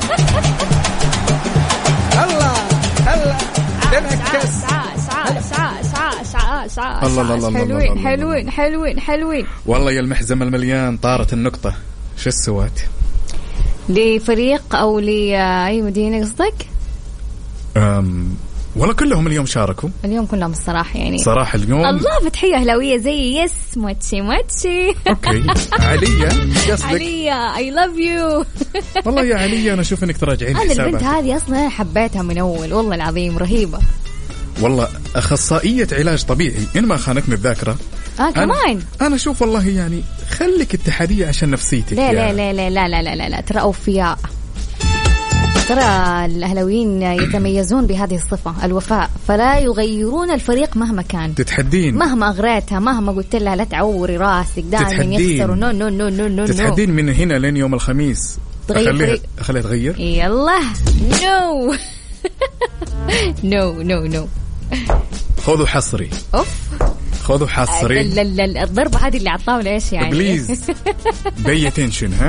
[SPEAKER 5] الله الله تنكس.
[SPEAKER 4] عاش عاش عاش عاش عاش عاش.
[SPEAKER 5] الله الله الله.
[SPEAKER 4] حلوين حلوين حلوين حلوين.
[SPEAKER 5] والله يا المحزم المليان طارت النقطة. شو السوات؟
[SPEAKER 4] لفريق أو لأي مدينة قصدك؟
[SPEAKER 5] أم والله كلهم اليوم شاركوا.
[SPEAKER 4] اليوم كلهم الصراحة يعني.
[SPEAKER 5] صراحة اليوم.
[SPEAKER 4] الله فتحية أهلاوية زي يس موتشي موتشي.
[SPEAKER 5] أوكي عليا قصدك.
[SPEAKER 4] عليا I love you.
[SPEAKER 5] والله يا عليا أنا أشوف إنك تراجعين حسابك.
[SPEAKER 4] أنا البنت هذه أصلا حبيتها من أول والله العظيم رهيبة.
[SPEAKER 5] والله أخصائية علاج طبيعي إن ما خانتني الذاكرة.
[SPEAKER 4] آه كمان.
[SPEAKER 5] أنا أشوف والله يعني خليك اتحادية عشان نفسيتك.
[SPEAKER 4] لا لا لا لا لا لا لا لا لا ترى أوفياء. ترى الأهلاويين يتميزون بهذه الصفة الوفاء، فلا يغيرون الفريق مهما كان.
[SPEAKER 5] تتحدين
[SPEAKER 4] مهما أغريتها مهما قلت لها لا تعوري راسك دائما يخسروا. نو نو نو نو نو
[SPEAKER 5] تتحدين من هنا لين يوم الخميس. أخليها أخليها تغير.
[SPEAKER 4] يلا نو نو نو نو.
[SPEAKER 5] خذوا حصري.
[SPEAKER 4] أوف
[SPEAKER 5] خذوا حصري.
[SPEAKER 4] لا لا لا الضربة هذه اللي عطاونا إيش يعني؟
[SPEAKER 5] بليز بي اتنشن. ها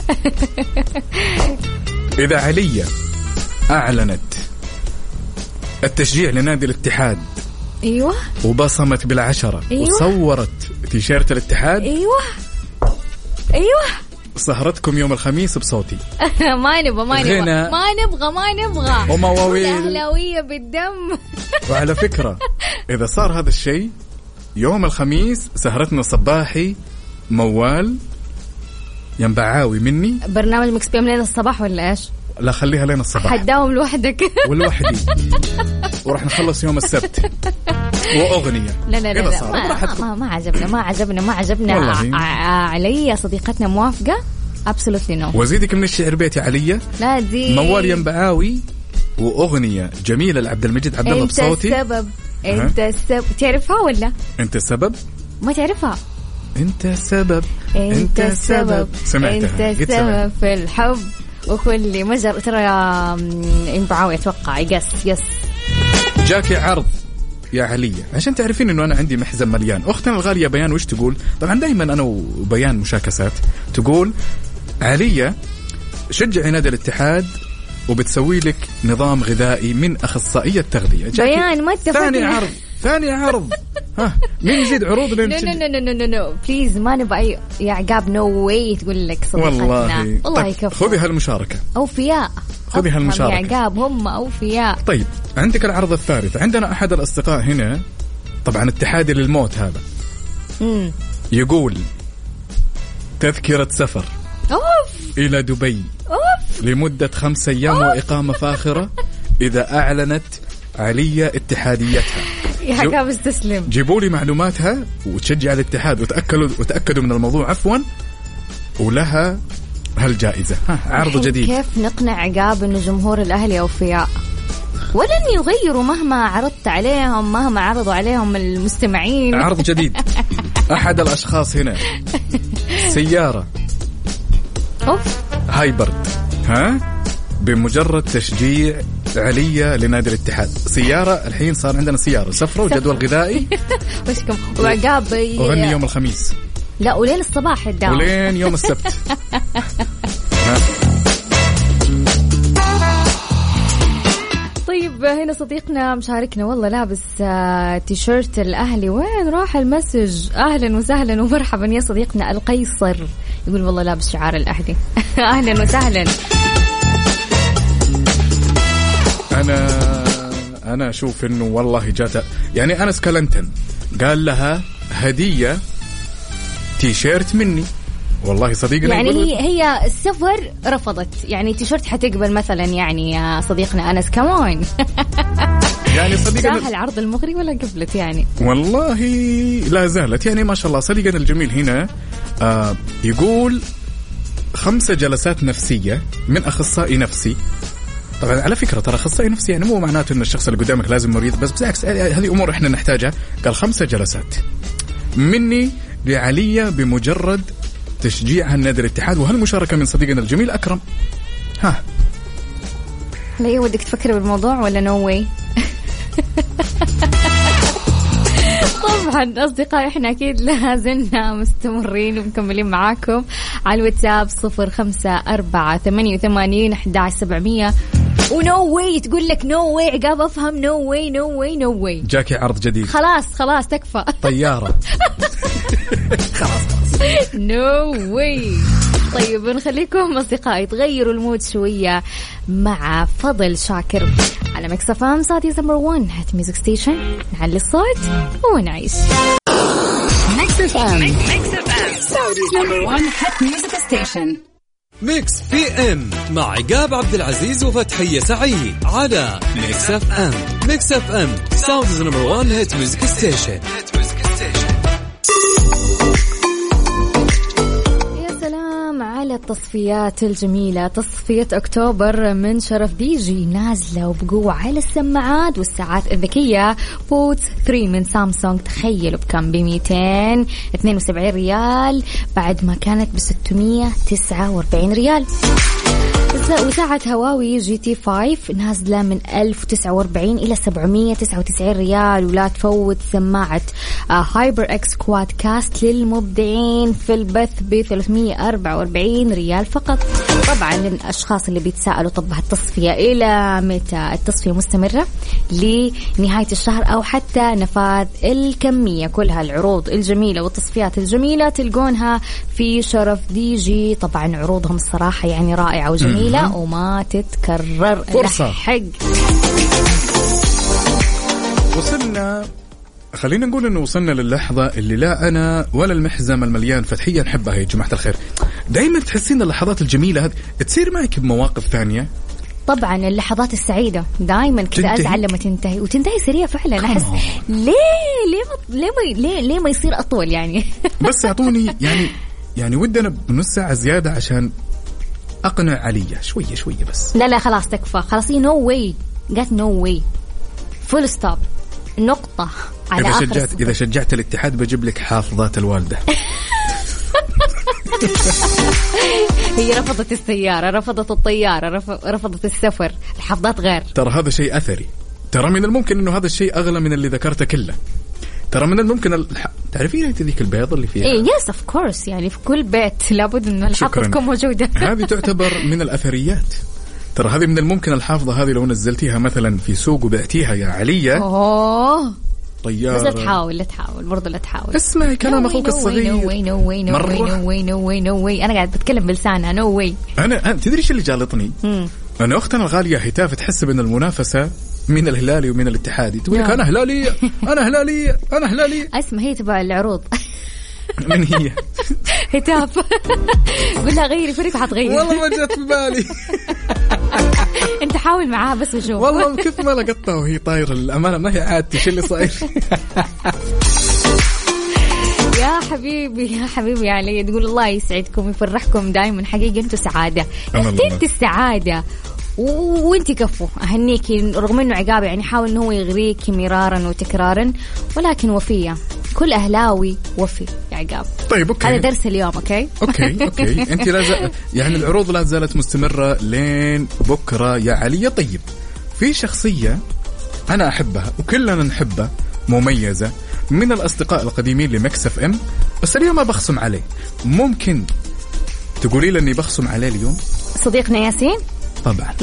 [SPEAKER 5] إذا عليا أعلنت التشجيع لنادي الاتحاد
[SPEAKER 4] أيوة
[SPEAKER 5] وبصمت بالعشرة أيوة وصورت تيشيرت الاتحاد
[SPEAKER 4] أيوة أيوة
[SPEAKER 5] سهرتكم يوم الخميس بصوتي.
[SPEAKER 4] ما نبغى ما نبغى ما نبغى ما نبغى
[SPEAKER 5] ومواويل
[SPEAKER 4] أهلاوية بالدم.
[SPEAKER 5] وعلى فكرة إذا صار هذا الشيء يوم الخميس سهرتنا صباحي موال ينبعاوي مني.
[SPEAKER 4] برنامج مكس بي ام لين الصباح ولا ايش؟
[SPEAKER 5] لا خليها لين الصباح.
[SPEAKER 4] حداوم لوحدك
[SPEAKER 5] ولوحدي وراح نخلص يوم السبت وأغنية.
[SPEAKER 4] لا لا لا, لا. ما, ما, ما عجبنا ما عجبنا ما عجبنا. علي صديقتنا موافقة absolutely no.
[SPEAKER 5] وزيدك من الشعر بيتي عليا.
[SPEAKER 4] لا دي
[SPEAKER 5] موال ينبعاوي وأغنية جميلة لعبد المجيد عبد الله بصوتي.
[SPEAKER 4] انت السبب انت السبب. تعرفها ولا
[SPEAKER 5] انت السبب؟
[SPEAKER 4] ما تعرفها.
[SPEAKER 5] انت السبب
[SPEAKER 4] انت السبب
[SPEAKER 5] سمعتها.
[SPEAKER 4] انت السبب في الحب وكل مجر. ترى ينبعاوي اتوقع. يس يس
[SPEAKER 5] جاكي عرض يا عليا عشان تعرفين انه انا عندي محزن مليان. اختنا الغالية بيان وش تقول؟ طبعا دايما انا وبيان مشاكسات. تقول عليا شجعي نادي الاتحاد وبتسوي لك نظام غذائي من أخصائية تغذية.
[SPEAKER 4] بيان ما اتفقنا.
[SPEAKER 5] ثاني عرض ثاني عرض. ها مين يزيد عروض؟
[SPEAKER 4] نو نو نو نو نو بليز ما نبغى أي يا عقاب نو واي تقول لك صديقتنا.
[SPEAKER 5] والله
[SPEAKER 4] والله يكفي.
[SPEAKER 5] خذي هالمشاركة.
[SPEAKER 4] أوفياء.
[SPEAKER 5] خذي هالمشاركة.
[SPEAKER 4] يا عقاب هم أوفياء.
[SPEAKER 5] طيب عندك العرض الثالث. عندنا أحد الأصدقاء هنا طبعا اتحادي للموت هذا.
[SPEAKER 4] مم.
[SPEAKER 5] يقول تذكرة سفر
[SPEAKER 4] أوف.
[SPEAKER 5] إلى دبي
[SPEAKER 4] أوف.
[SPEAKER 5] لمدة خمسة أيام وإقامة فاخرة إذا أعلنت عليا اتحاديتها.
[SPEAKER 4] يا عقاب استسلم.
[SPEAKER 5] جيبوا لي معلوماتها وتشجع الاتحاد وتأكدوا وتأكدوا من الموضوع عفوا، ولها هالجائزة. ها عرض جديد.
[SPEAKER 4] كيف نقنع عقاب إنه جمهور الأهلي أوفياء ولن يغيروا مهما عرضت عليهم، مهما عرضوا عليهم المستمعين؟
[SPEAKER 5] عرض جديد. أحد الأشخاص هنا سيارة
[SPEAKER 4] أوف.
[SPEAKER 5] هايبرد ها بمجرد تشجيع عليا لنادي الاتحاد. سيارة الحين صار عندنا سيارة سفرة وجدول غذائي
[SPEAKER 4] وشكم وعقاب
[SPEAKER 5] وغني يوم الخميس
[SPEAKER 4] لا ولين الصباح الدوام
[SPEAKER 5] ولين يوم السبت.
[SPEAKER 4] طيب هنا صديقنا مشاركنا والله لابس تيشيرت الأهلي. وين راح المسج؟ أهلا وسهلا ومرحبا يا صديقنا القيصر. يقول والله لابس شعار الأهلي. أهلا وسهلا.
[SPEAKER 5] أنا أنا أشوف إنه والله جات يعني أنا سكالنتن قال لها هدية تيشيرت مني. والله صديقنا
[SPEAKER 4] يعني هي هي السفر رفضت يعني تيشيرت حتقبل مثلا يعني يا صديقنا أنس كمان.
[SPEAKER 5] يعني صديقنا
[SPEAKER 4] ساهل العرض المغري ولا قبلت يعني؟
[SPEAKER 5] والله لا زالت يعني ما شاء الله. صديقنا الجميل هنا آه يقول خمسة جلسات نفسية من أخصائي نفسي. طبعا على فكرة ترى أخصائي نفسي يعني مو معناته إن الشخص اللي قدامك لازم مريض، بس بالعكس هذه أمور إحنا نحتاجها. قال خمسة جلسات مني لعليا بمجرد تشجيع النادي الاتحاد، وهالمشاركة من صديقنا الجميل أكرم. ها
[SPEAKER 4] لا يودك تفكر بالموضوع ولا نو واي؟ طبعا أصدقائي إحنا أكيد لازلنا مستمرين ومكملين معاكم على الواتساب صفر خمسة أربعة ثمانية وثمانين أحد عشر سبعمية. ونو واي تقول لك نو واي عقاب أفهم نو واي نو واي نو واي.
[SPEAKER 5] جاكي عرض جديد.
[SPEAKER 4] خلاص خلاص تكفى.
[SPEAKER 5] طيارة. خلاص
[SPEAKER 4] نو واي. طيب نخليكم أصدقائي تغيروا المود شوية مع فضل شاكر على ميكس اف ام سادس نمبر واحد هات ميوزك ستيشن. نعلي الصوت ونعيش
[SPEAKER 6] ميكس اف ام. ميكس اف ام سادس نمبر واحد هات ميوزك ستيشن.
[SPEAKER 3] ميكس بي ام مع عقاب عبد العزيز وفتحية سعيد على ميكس اف ام. ميكس اف ام سادس نمبر واحد هات ميوزك ستيشن.
[SPEAKER 4] على التصفيات الجميلة. تصفية أكتوبر من شرف دي جي نازلة وبقوة على السماعات والساعات الذكية. بوتس ثلاثة من سامسونج تخيلوا بكم؟ بميتين اثنين وسبعين ريال بعد ما كانت بستمية تسعة واربعين ريال. وساعة هواوي جي تي خمسة نازلة من ألف وتسعة واربعين إلى سبعمية تسعة وتسعين ريال. ولا تفوت سماعة هايبر اكس كواد كاست للمبدعين في البث ب ثلاثمية وأربعة واربعين ريال فقط. طبعا للأشخاص اللي بيتساءلوا طب التصفية إلى متى؟ التصفية مستمرة لنهاية الشهر أو حتى نفاذ الكمية. كل هالعروض الجميلة والتصفيات الجميلة تلقونها في شرف دي جي. طبعا عروضهم الصراحة يعني رائعة وجميلة وما تتكرر.
[SPEAKER 5] فرصة
[SPEAKER 4] حق.
[SPEAKER 5] وصلنا خلينا نقول انه وصلنا للحظة اللي لا انا ولا المحزم المليان فتحية نحبها يا جماعة الخير. دايما تحسين اللحظات الجميلة هذه تصير معك بمواقف ثانية.
[SPEAKER 4] طبعا اللحظات السعيدة دائما كذا أزعل لما تنتهي وتنتهي سريع فعلا. أحس ليه ليه ما ليه ما ليه, ليه ما يصير أطول يعني.
[SPEAKER 5] بس يعطوني يعني يعني ودنا بنص ساعة زيادة عشان أقنع عليا شوية شوية بس.
[SPEAKER 4] لا لا خلاص تكفى خلاص. نو واي قالت نو واي فول ستوب نقطة على
[SPEAKER 5] إذا
[SPEAKER 4] آخر
[SPEAKER 5] شجعت
[SPEAKER 4] السطر.
[SPEAKER 5] إذا شجعت الاتحاد بجيب لك حافظات الوالدة.
[SPEAKER 4] هي رفضت السيارة رفضت الطيارة رفضت السفر. الحافظات غير.
[SPEAKER 5] ترى هذا شيء أثري. ترى من الممكن إنه هذا الشيء أغلى من اللي ذكرته كله. ترى من الممكن الح... تعرفين انت ذيك البيض اللي فيها؟
[SPEAKER 4] ايه يس اوف كورس يعني في كل بيت لابد ان الحافظه تكون موجوده.
[SPEAKER 5] هذه تعتبر من الاثريات. ترى هذه من الممكن الحافظه هذه لو نزلتيها مثلا في سوق وبعتيها يا عليا
[SPEAKER 4] اوه
[SPEAKER 5] طيارة.
[SPEAKER 4] بس لا تحاول لا تحاول برضه لا تحاول.
[SPEAKER 5] اسمعي كلام أخوك الصغير.
[SPEAKER 4] نو واي نو واي نو واي نو واي نو واي نو واي. أنا قاعد بتكلم بلسانها نو واي.
[SPEAKER 5] أنا أنا تدري إيش اللي جالطني؟ أنا أختنا الغالية هتاف تحسب إن المنافسة من الهلالي ومن الاتحادي. تقول لك أنا هلالي أنا هلالي أنا هلالي.
[SPEAKER 4] اسمع هي تبع العروض.
[SPEAKER 5] من هي؟
[SPEAKER 4] هتاف. قول لها غيري فريق حتغير.
[SPEAKER 5] والله ما جت في بالي.
[SPEAKER 4] انت حاول معاها بس وشوف.
[SPEAKER 5] والله كيف ما لقطتها وهي طايرة الأمانة ما هي عادتي شو اللي صاير.
[SPEAKER 4] يا حبيبي يا حبيبي يا علي تقول الله يسعدكم يفرحكم دائما حقيقة انتوا سعادة. انت السعادة وانتي كفو أهنيكي رغم انه عقاب يعني حاول انه هو يغريكي مرارا وتكرارا ولكن وفية. كل أهلاوي وفي يا عقاب.
[SPEAKER 5] طيب أوكي.
[SPEAKER 4] هذا درس اليوم. أوكي
[SPEAKER 5] أوكي أوكي. أنت لازم يعني العروض لا زالت مستمرة لين بكرة يا علي. طيب في شخصية أنا أحبها وكلنا نحبها مميزة من الأصدقاء القديمين لميكس اف ام بس اليوم ما بخصم عليه. ممكن تقولي لي أني بخصم عليه اليوم؟
[SPEAKER 4] صديقنا ياسين
[SPEAKER 5] طبعا.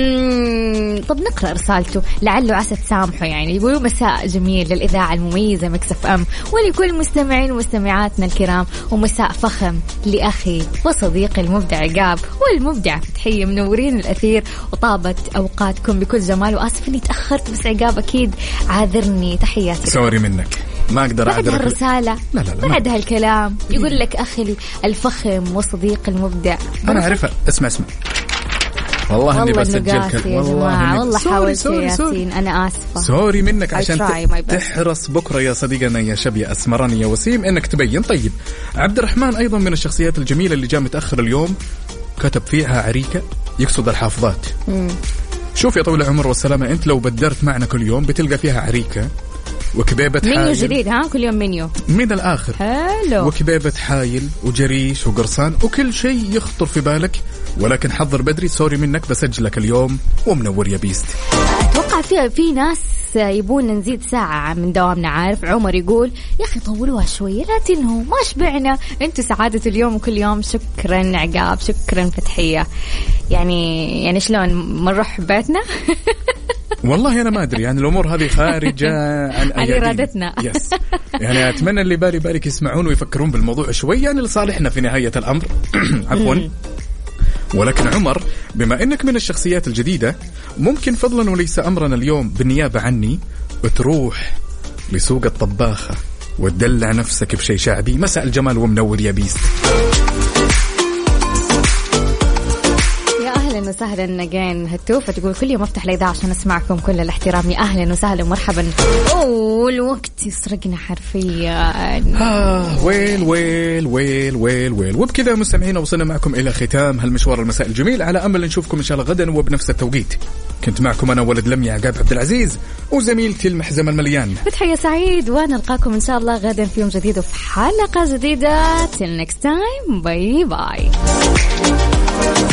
[SPEAKER 4] طب نقرأ رسالته لعله عسى تسامحه. يعني يقولوا مساء جميل للإذاعة المميزة ميكس اف ام ولكل مستمعين ومستمعاتنا الكرام ومساء فخم لأخي وصديقي المبدع عقاب والمبدع فتحية منورين الأثير وطابت أوقاتكم بكل جمال. وآسف إني تأخرت بس عقاب أكيد عاذرني. تحياتي.
[SPEAKER 5] سوري منك ما أقدر
[SPEAKER 4] أعذرك. بعد هالرسالة
[SPEAKER 5] لا لا لا
[SPEAKER 4] بعد هالكلام يقول لك أخي الفخم وصديق المبدع.
[SPEAKER 5] أنا أعرفها. اسمع اسمع والله اني بسجلك
[SPEAKER 4] والله والله حاولت يا ياسين انا اسفه.
[SPEAKER 5] سوري منك عشان تحرص بكره يا صديقنا يا شبيه اسمراني يا وسيم انك تبين. طيب عبد الرحمن ايضا من الشخصيات الجميله اللي جاء متاخر اليوم كتب فيها عريكه يقصد الحافظات. مم. شوف يا طويل العمر والسلامه انت لو بدرت معنا كل يوم بتلقى فيها عريكه وكبيبة حايل.
[SPEAKER 4] منيو جديد ها كل يوم منيو
[SPEAKER 5] من الآخر.
[SPEAKER 4] حلو.
[SPEAKER 5] وكبيبة حايل وجريش وقرصان وكل شيء يخطر في بالك ولكن حضر بدري. سوري منك بسجلك اليوم ومنور يا بيست.
[SPEAKER 4] أتوقع في في ناس يبون نزيد ساعة من دوامنا. عارف عمر يقول يا أخي طولوها شوية لا تنهوا ما شبعنا. أنتوا سعادة اليوم وكل يوم. شكرا عقاب شكرا فتحية. يعني يعني شلون منروح بيتنا.
[SPEAKER 5] والله أنا ما أدري يعني الأمور هذه خارجة عن
[SPEAKER 4] إرادتنا.
[SPEAKER 5] يس يعني أتمنى اللي بالي بالك يسمعون ويفكرون بالموضوع شوي يعني لصالحنا في نهاية الأمر. عفوا. ولكن عمر بما أنك من الشخصيات الجديدة ممكن فضلا وليس أمرنا اليوم بالنيابة عني تروح لسوق الطباخة وتدلع نفسك بشيء شعبي. مساء الجمال ومنور يا بيست.
[SPEAKER 4] أهلا وسهلا نجين هتوفة تقول كل يوم أفتح الإذاعة عشان أسمعكم كل الاحترام. يا أهلا وسهلا ومرحبا. أوه الوقت يسرقنا حرفيا.
[SPEAKER 5] آه ويل ويل ويل ويل ويل. وبكذا مستمعين وصلنا معكم إلى ختام هالمشوار المساء الجميل على أمل نشوفكم إن شاء الله غدا وبنفس التوقيت. كنت معكم أنا ولد لميا عقاب عبد العزيز وزميلتي المحزمة المليان
[SPEAKER 4] فتحية سعيد ونلقاكم إن شاء الله غدا في يوم جديد وفي حلقة جديدة. till next time باي باي.